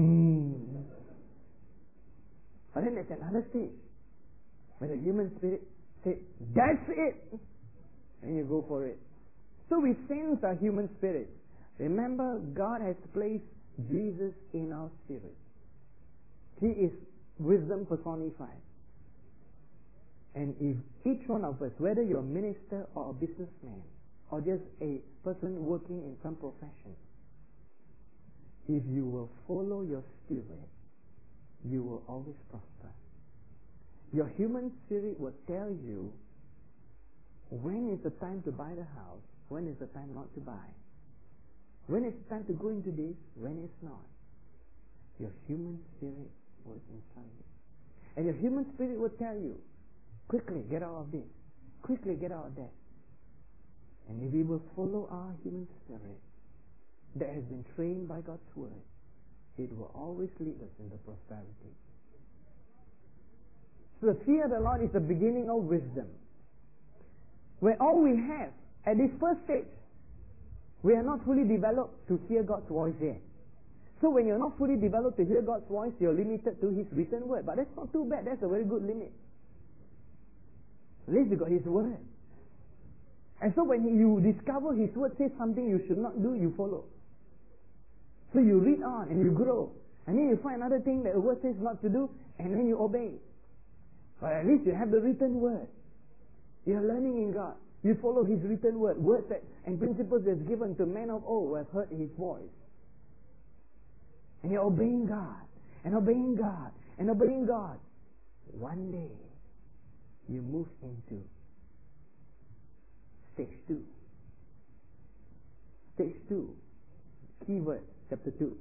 But then there's another stage where the human spirit says, that's it! And you go for it. So we sense our human spirit. Remember, God has placed Jesus in our spirit. He is wisdom personified. And if each one of us, whether you're a minister or a businessman, or just a person working in some profession, if you will follow your spirit, you will always prosper. Your human spirit will tell you when is the time to buy the house, when is the time not to buy. When is the time to go into this, when it's not. Your human spirit will tell you. And your human spirit will tell you, quickly get out of this, quickly get out of that. And if we will follow our human spirit that has been trained by God's word, it will always lead us into prosperity. So the fear of the Lord is the beginning of wisdom. Where all we have, at this first stage, we are not fully developed to hear God's voice yet. So when you're not fully developed to hear God's voice, you're limited to His written word. But that's not too bad. That's a very good limit. At least you got His word. And so when you discover His word says something you should not do, you follow. So you read on and you grow. And then you find another thing that the word says not to do, and then you obey. But at least you have the written word. You're learning in God. You follow His written word. Words that, and principles that's given to men of old who have heard His voice. And you're obeying God. And obeying God. And obeying God. One day, you move into stage 2. Stage 2. Keyword, chapter 2.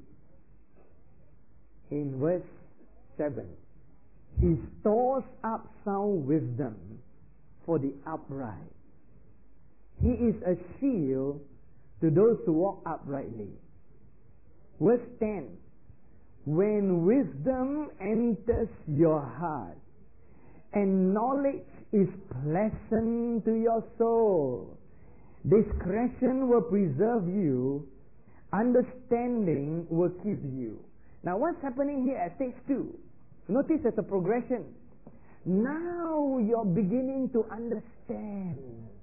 In verse 7. He stores up sound wisdom for the upright. He is a shield to those who walk uprightly. Verse 10. When wisdom enters your heart, and knowledge is pleasant to your soul, discretion will preserve you, understanding will keep you. Now what's happening here at stage 2? Notice there's a progression. Now you're beginning to understand.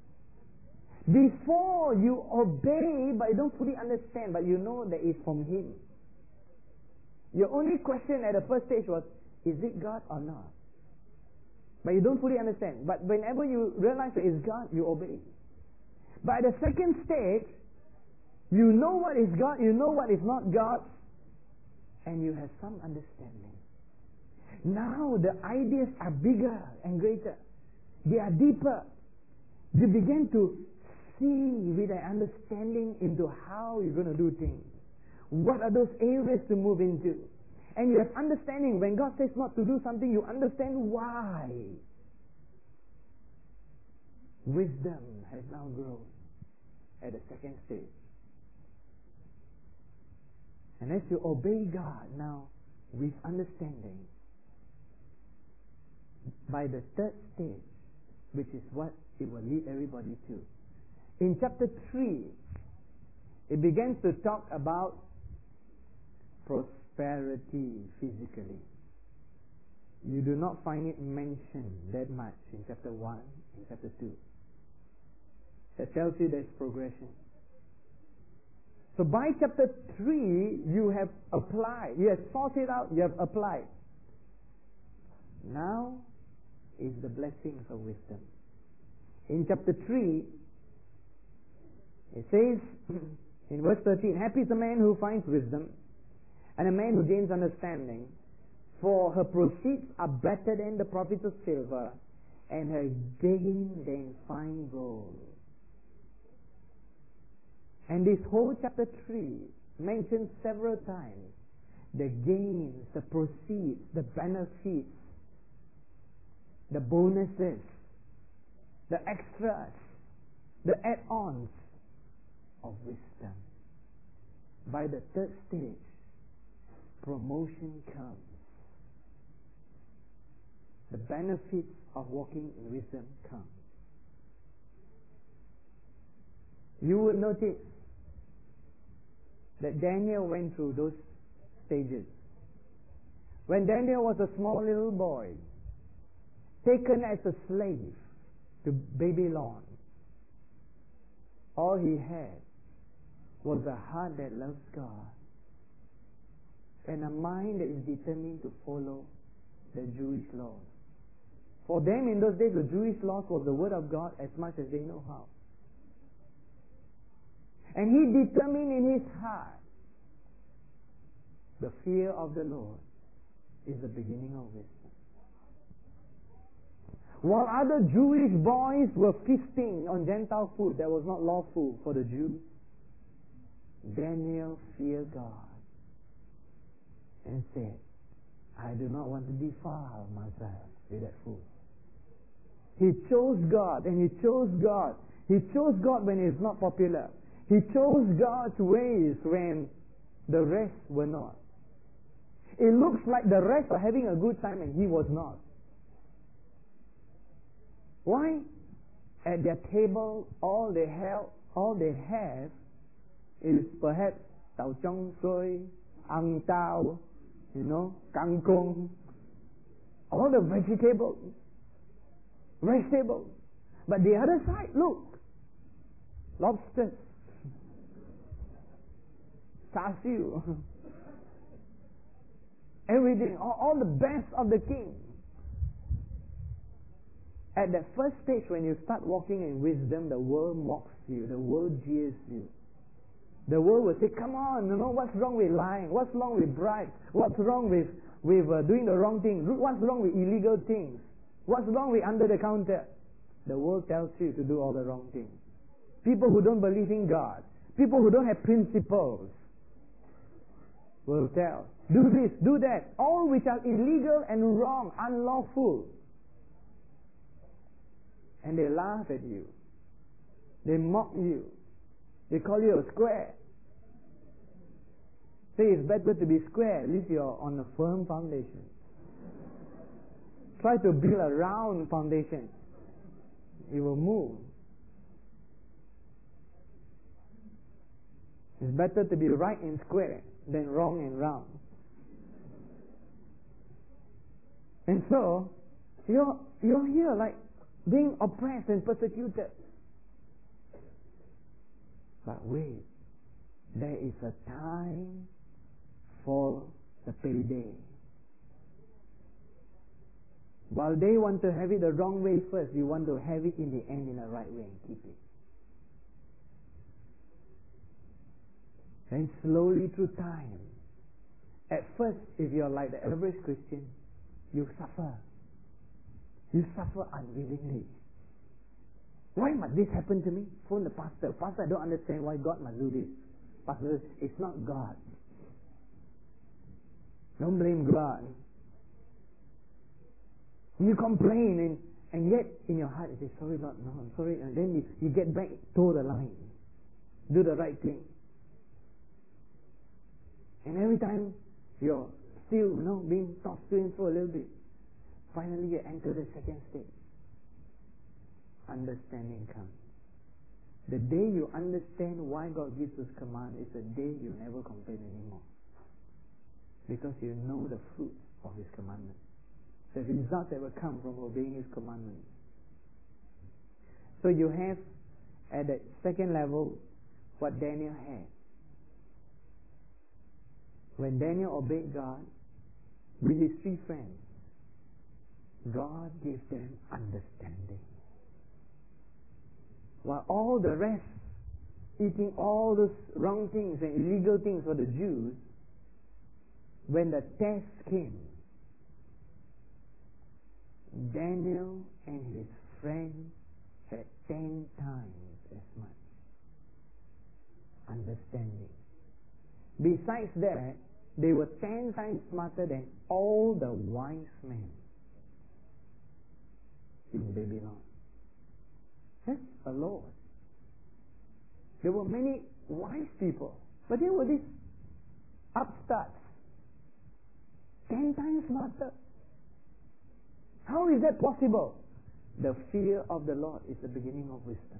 Before you obey, but you don't fully understand, but you know that it's from Him. Your only question at the first stage was, is it God or not? But you don't fully understand. But whenever you realize that it's God, you obey. But at the second stage, you know what is God, you know what is not God, and you have some understanding. Now the ideas are bigger and greater. They are deeper. You begin to see with an understanding into how you're going to do things. What are those areas to move into? And you have understanding. When God says not to do something, you understand why. Wisdom has now grown at the second stage. And as you obey God now with understanding, by the third stage, which is what it will lead everybody to. In chapter 3, it begins to talk about prosperity physically. You do not find it mentioned that much in chapter 1, in chapter 2. That tells you there's progression. So by chapter 3, you have applied, you have sorted out, you have applied. Now is the blessings of wisdom. In chapter 3, it says in verse 13, happy is the man who finds wisdom and a man who gains understanding, for her proceeds are better than the profits of silver, and her gain than fine gold. And this whole chapter 3 mentions several times the gains, the proceeds, the benefits, the bonuses, the extras, the add-ons of wisdom. By the third stage, promotion comes. The benefits of walking in wisdom come. You would notice that Daniel went through those stages. When Daniel was a small little boy, taken as a slave to Babylon, all he had was a heart that loves God and a mind that is determined to follow the Jewish laws. For them in those days, the Jewish laws was the word of God as much as they know how. And he determined in his heart, the fear of the Lord is the beginning of wisdom. While other Jewish boys were feasting on Gentile food that was not lawful for the Jews, Daniel feared God and said, I do not want to defile myself with that food. He chose God, and he chose God. He chose God when it's not popular. He chose God's ways when the rest were not. It looks like the rest are having a good time and he was not. Why? At their table, all they have is perhaps tau chong soi, ang tao, kangkong, all the vegetables. But the other side, look, lobsters, char siu, everything, all the best of the king. At that first stage, when you start walking in wisdom, the world mocks you, the world jeers you. The world will say, come on, what's wrong with lying? What's wrong with bribes? What's wrong with doing the wrong thing? What's wrong with illegal things? What's wrong with under the counter? The world tells you to do all the wrong things. People who don't believe in God, people who don't have principles, will tell, do this, do that, all which are illegal and wrong, unlawful. And they laugh at you. They mock you. They call you a square. Say it's better to be square, at least you're on a firm foundation. Try to build a round foundation. It will move. It's better to be right and square than wrong and round. And so, you're here like being oppressed and persecuted. But wait, there is a time for the payday. While they want to have it the wrong way first, you want to have it in the end in the right way and keep it. And slowly through time, at first, if you're like the average Christian, you suffer. You suffer unwillingly. Why must this happen to me? Phone the pastor. Pastor, I don't understand why God must do this. Pastor, it's not God. Don't blame God. You complain and yet in your heart you say, sorry Lord, no, I'm sorry. And then you get back, toe the line. Do the right thing. And every time you're still, being tossed to and fro a little bit. Finally you enter the second stage. Understanding comes. The day you understand why God gives us command is the day you never complain anymore. Because you know the fruit of His commandments. The results that will come from obeying His commandments. So you have at the second level what Daniel had. When Daniel obeyed God with his 3 friends, God gave them understanding. While all the rest eating all those wrong things and illegal things for the Jews, when the test came, Daniel and his friends had 10 times as much understanding. Besides that, they were 10 times smarter than all the wise men in Babylon. That's a lot. There were many wise people, but there were these upstarts, 10 times smarter. How is that possible? The fear of the Lord is the beginning of wisdom.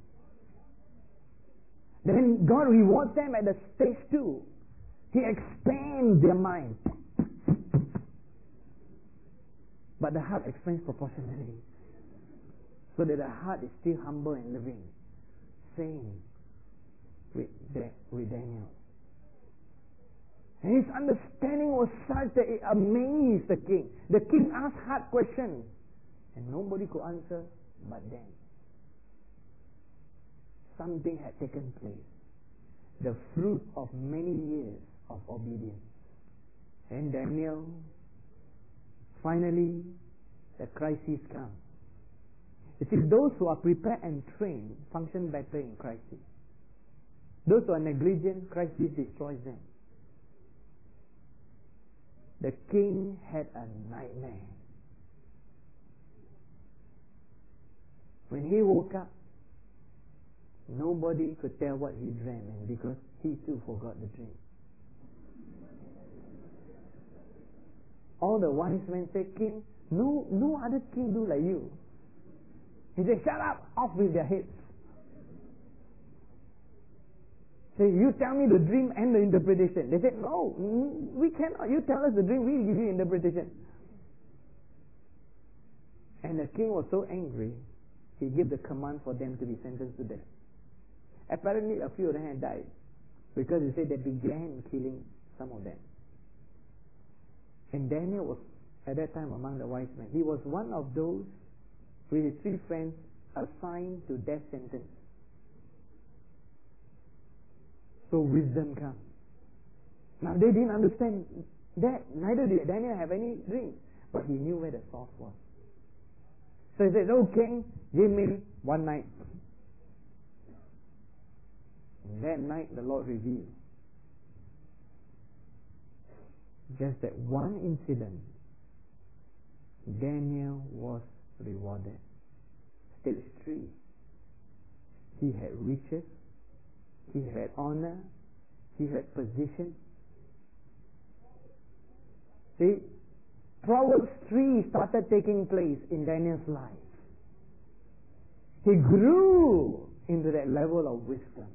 Then God rewards them at the stage 2. He expands their mind. But the heart expands proportionally. So that the heart is still humble and living. Same with Daniel. And his understanding was such that it amazed the king. The king asked hard questions. And nobody could answer but them. Something had taken place. The fruit of many years of obedience. And Daniel, finally, the crisis comes. You see, those who are prepared and trained function better in crisis. Those who are negligent, crisis destroys them. The king had a nightmare. When he woke up, nobody could tell what he dreamt, and because he too forgot the dream. All the wise men said, King, no other king do like you. He said, shut up, off with their heads. Say, you tell me the dream and the interpretation. They said, no, we cannot. You tell us the dream, we give you interpretation. And the king was so angry, he gave the command for them to be sentenced to death. Apparently, a few of them had died because he said they began killing some of them. And Daniel was, at that time, among the wise men. He was one of those with his 3 friends assigned to death sentence. So wisdom comes. Now they didn't understand that. Neither did Daniel have any dreams. But he knew where the source was. So he said, okay, give me one night. And that night the Lord revealed just that one incident. Daniel was rewarded. Stage 3. He had riches. He had honor. He had position. See, Proverbs 3 started taking place in Daniel's life. He grew into that level of wisdom.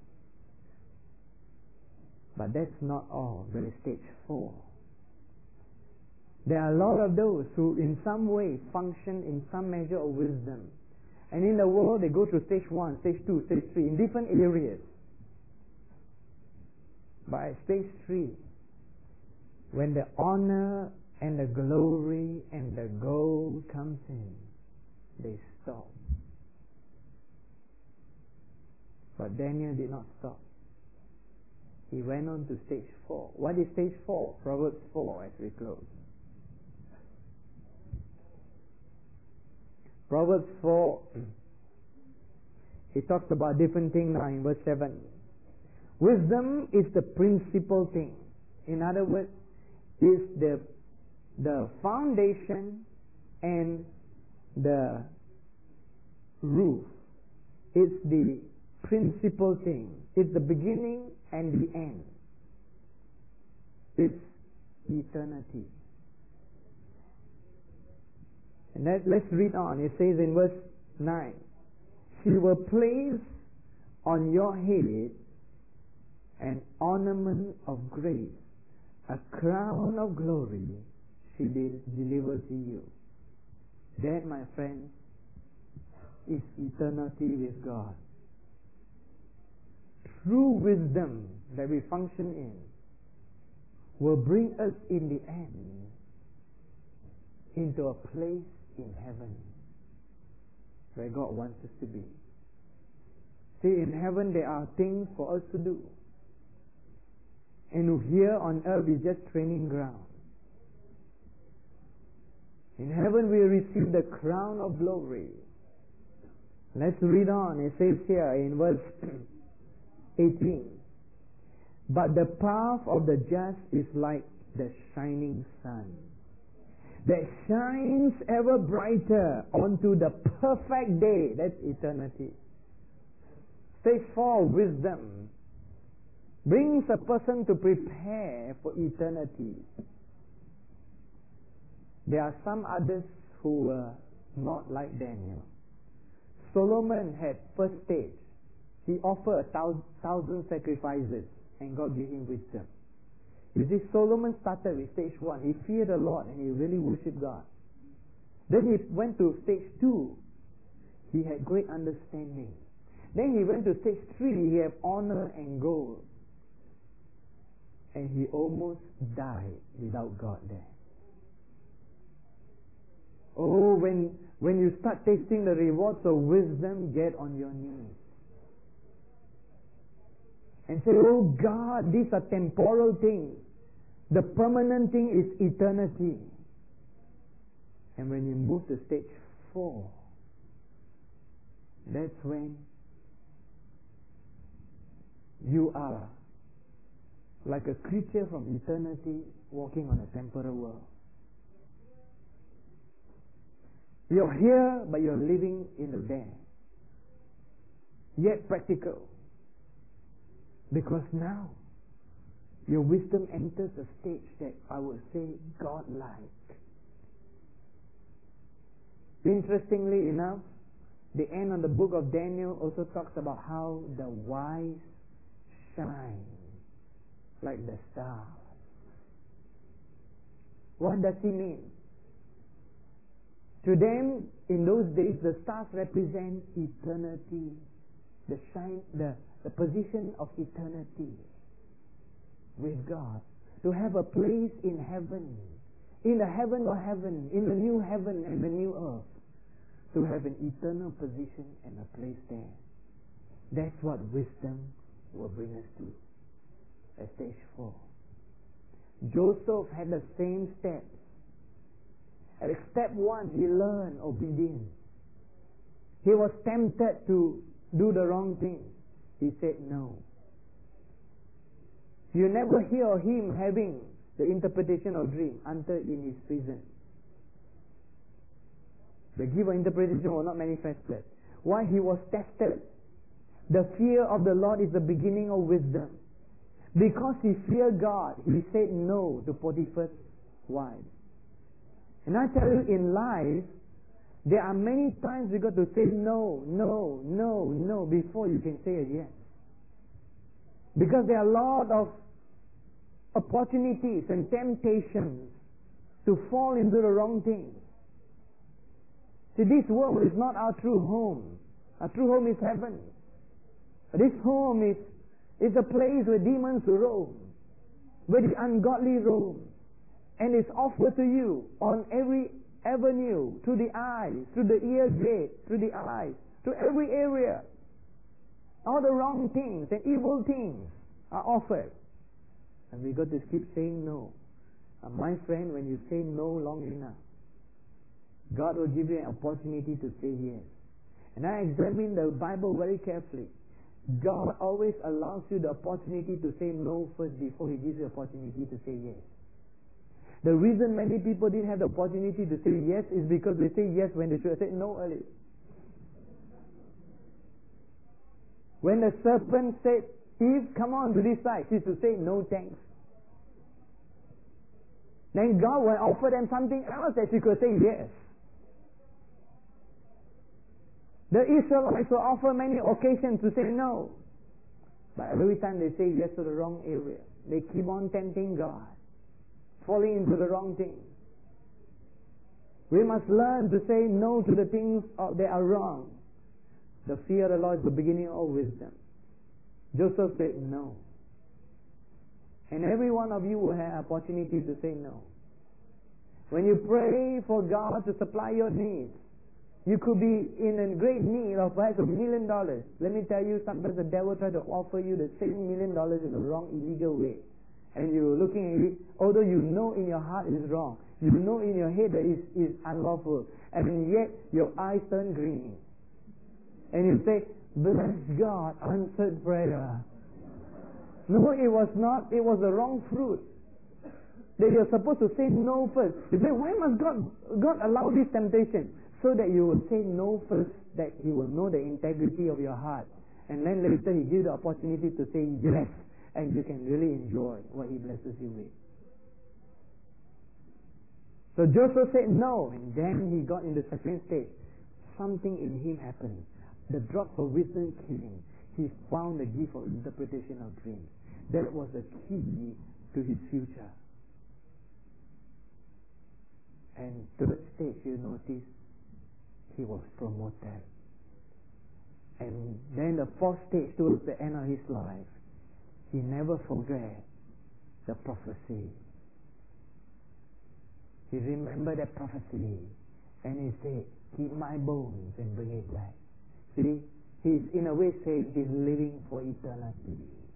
But that's not all. There is stage 4. There are a lot of those who in some way function in some measure of wisdom. And in the world they go through stage 1, stage 2, stage 3 in different areas. But at stage 3, when the honor and the glory and the gold comes in, they stop. But Daniel did not stop. He went on to stage 4. What is stage 4? Proverbs 4 as we close. Proverbs 4, he talks about different things now in verse 7. Wisdom is the principal thing. In other words, is the foundation and the roof. It's the principal thing. It's the beginning and the end. It's eternity. And let's read on. It says in verse 9, she will place on your head an ornament of grace, a crown of glory she delivered to you. That, my friend, is eternity with God. True wisdom that we function in will bring us in the end into a place in heaven where God wants us to be. See, in heaven there are things for us to do. And here on earth is just training ground. In heaven we receive the crown of glory. Let's read on. It says here in verse 18. But the path of the just is like the shining sun, that shines ever brighter unto the perfect day. That's eternity. Stage 4, wisdom, brings a person to prepare for eternity. There are some others who were not like Daniel. Solomon had first stage. He offered 1,000 sacrifices and God gave him wisdom. You see, Solomon started with stage 1. He feared the Lord and he really worshipped God. Then he went to stage 2. He had great understanding. Then he went to stage 3. He had honor and gold. And he almost died without God there. Oh, when you start tasting the rewards of wisdom, get on your knees and say, oh God, these are temporal things. The permanent thing is eternity. And when you move to stage 4, that's when you are like a creature from eternity walking on a temporal world. You're here, but you're living in the there. Yet practical. Because now, your wisdom enters a stage that I would say God-like. Interestingly enough, the end of the book of Daniel also talks about how the wise shine like the stars. What does he mean? To them, in those days, the stars represent eternity, the position of eternity with God. To have a place in heaven, in the heaven of heaven, in the new heaven and the new earth. To have an eternal position and a place there. That's what wisdom will bring us to. At stage 4. Joseph had the same steps. At step 1, he learned obedience. He was tempted to do the wrong thing. He said no. You never hear of him having the interpretation of dream until in his prison. The given interpretation was not manifested. Why? He was tested. The fear of the Lord is the beginning of wisdom. Because he feared God, he said no to Potiphar's wife. And I tell you, in life, there are many times we got to say no before you can say a yes. Because there are a lot of opportunities and temptations to fall into the wrong things. See, this world is not our true home. Our true home is heaven. This home is a place where demons roam, where the ungodly roam. And it's offered to you on every avenue, through the eyes, through the ear gate, through the eyes, through every area. All the wrong things and evil things are offered. And we got to keep saying no. And my friend, when you say no long enough, God will give you an opportunity to say yes. And I examine the Bible very carefully. God always allows you the opportunity to say no first before He gives you the opportunity to say yes. The reason many people didn't have the opportunity to say yes is because they say yes when they should have said no earlier. When the serpent said, Eve, come on to this side, she should say no thanks. Then God will offer them something else that she could say yes. The Israelites were offered many occasions to say no. But every time they say yes to the wrong area, they keep on tempting God. falling into the wrong things. We must learn to say no to the things that are wrong. The fear of the Lord is the beginning of wisdom. Joseph said no. And every one of you will have opportunity to say no. When you pray for God to supply your needs, you could be in a great need of perhaps $1 million. Let me tell you, sometimes the devil tries to offer you the same $1 million in the wrong, illegal way. And you're looking at it, although you know in your heart it is wrong, you know in your head that it is unlawful, and yet your eyes turn green. And you say, bless God, answered prayer. No, it was not. It was the wrong fruit. That you're supposed to say no first. You say, why must God allow this temptation? So that you will say no first, that He will know the integrity of your heart. And then later He gives you the opportunity to say yes. And you can really enjoy what He blesses you with. So Joseph said no. And then he got in the second stage. Something in him happened. The drop of wisdom came. He found the gift of interpretation of dreams. That was the key to his future. And third stage, you notice, he was promoted. And then the fourth stage, towards the end of his life, he never forgot the prophecy. He remembered that prophecy, and he said, keep my bones and bring it back. See, he's in a way saying he's living for eternity.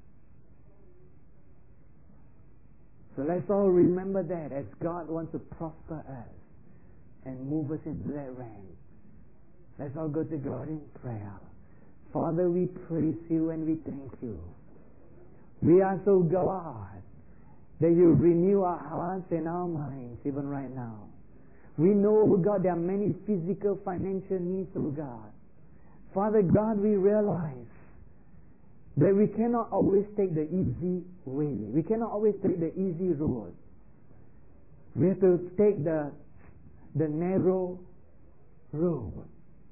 So let's all remember that as God wants to prosper us and move us into that realm. Let's all go to God in prayer. Father, we praise you and we thank you. We are so glad that you renew our hearts and our minds even right now. We know, oh God, there are many physical, financial needs, oh God. Father God, we realize that we cannot always take the easy way. We cannot always take the easy road. We have to take the narrow road,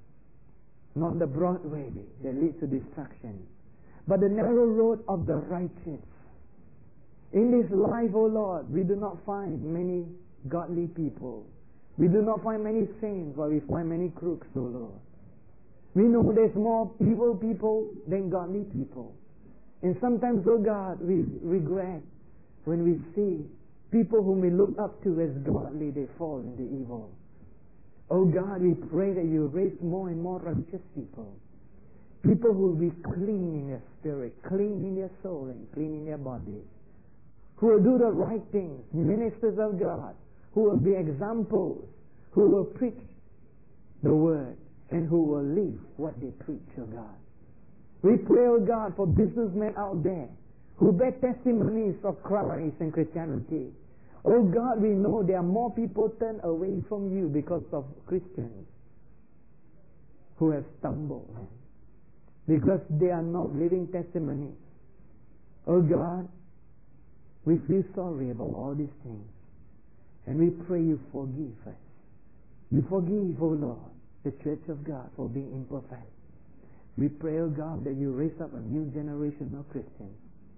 not the broad way that leads to destruction, but the narrow road of the righteous. In this life, O Lord, we do not find many godly people. We do not find many saints, but we find many crooks, O Lord. We know there's more evil people than godly people. And sometimes, oh God, we regret when we see people whom we look up to as godly, they fall into evil. Oh God, we pray that you raise more and more righteous people. People who will be clean in their spirit, clean in their soul, and clean in their body. Who will do the right things, ministers of God, who will be examples, who will preach the word, and who will live what they preach, oh God. We pray, oh God, for businessmen out there who bear testimonies of Christ and Christianity. Oh God, we know there are more people turned away from you because of Christians who have stumbled, because they are not living testimonies. Oh God, we feel sorry about all these things, and we pray you forgive us. You forgive, oh Lord, the Church of God for being imperfect. We pray, oh God, that you raise up a new generation of Christians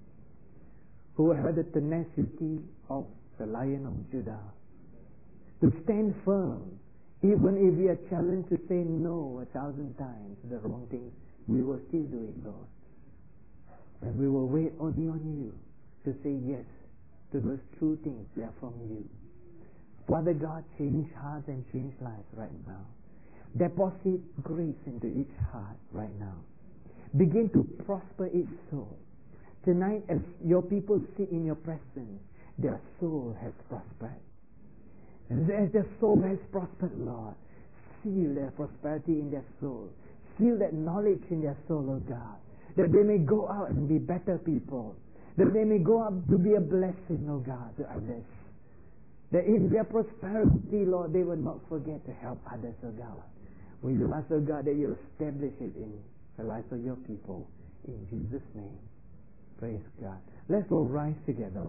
who will have the tenacity of the Lion of Judah, to stand firm, even if we are challenged to say no 1,000 times to the wrong things, we will still do it, Lord. And we will wait only on you to say yes to those true things that are from you. Father God, change hearts and change lives right now. Deposit grace into each heart right now. Begin to prosper each soul. Tonight, as your people sit in your presence, their soul has prospered. And as their soul has prospered, Lord, seal their prosperity in their soul. Seal that knowledge in their soul, oh God, that they may go out and be better people. That they may go out to be a blessing, oh God, to others. That in their prosperity, Lord, they will not forget to help others, oh God. We ask, oh God, that you establish it in the lives of your people. In Jesus' name. Praise God. Let's all rise together.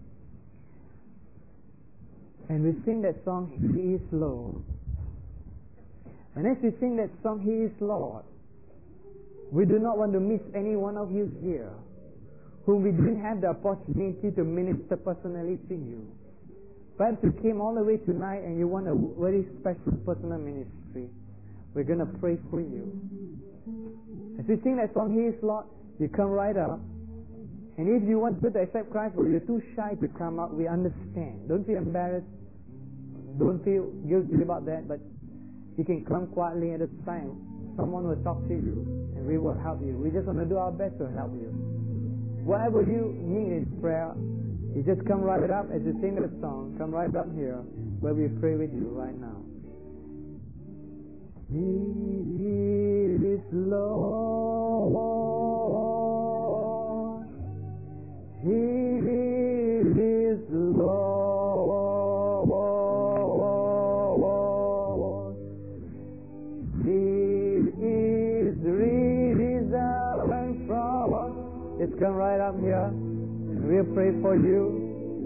And we sing that song, He is Lord. And as we sing that song, He is Lord, we do not want to miss any one of you here whom we didn't have the opportunity to minister personally to you. Perhaps you came all the way tonight and you want a very special personal ministry. We're going to pray for you. As we sing that song, He is Lord, you come right up. And if you want to accept Christ, but you're too shy to come up, we understand. Don't feel embarrassed. Don't feel guilty about that, but you can come quietly at a time. Someone will talk to you, and we will help you. We just want to do our best to help you. Whatever you need in prayer, you just come right up as you sing the song. Come right up here where we pray with you right now. He is Lord. He is Lord. He is risen from us. Just come right up here. We'll pray for you.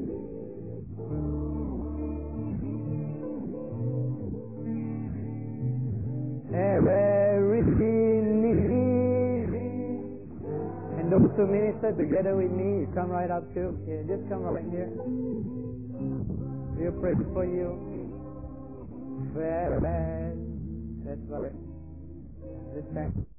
Everything needs. And those who minister together with me, you come right up too. Yeah, just come right here. We'll pray for you. That's right. Just thank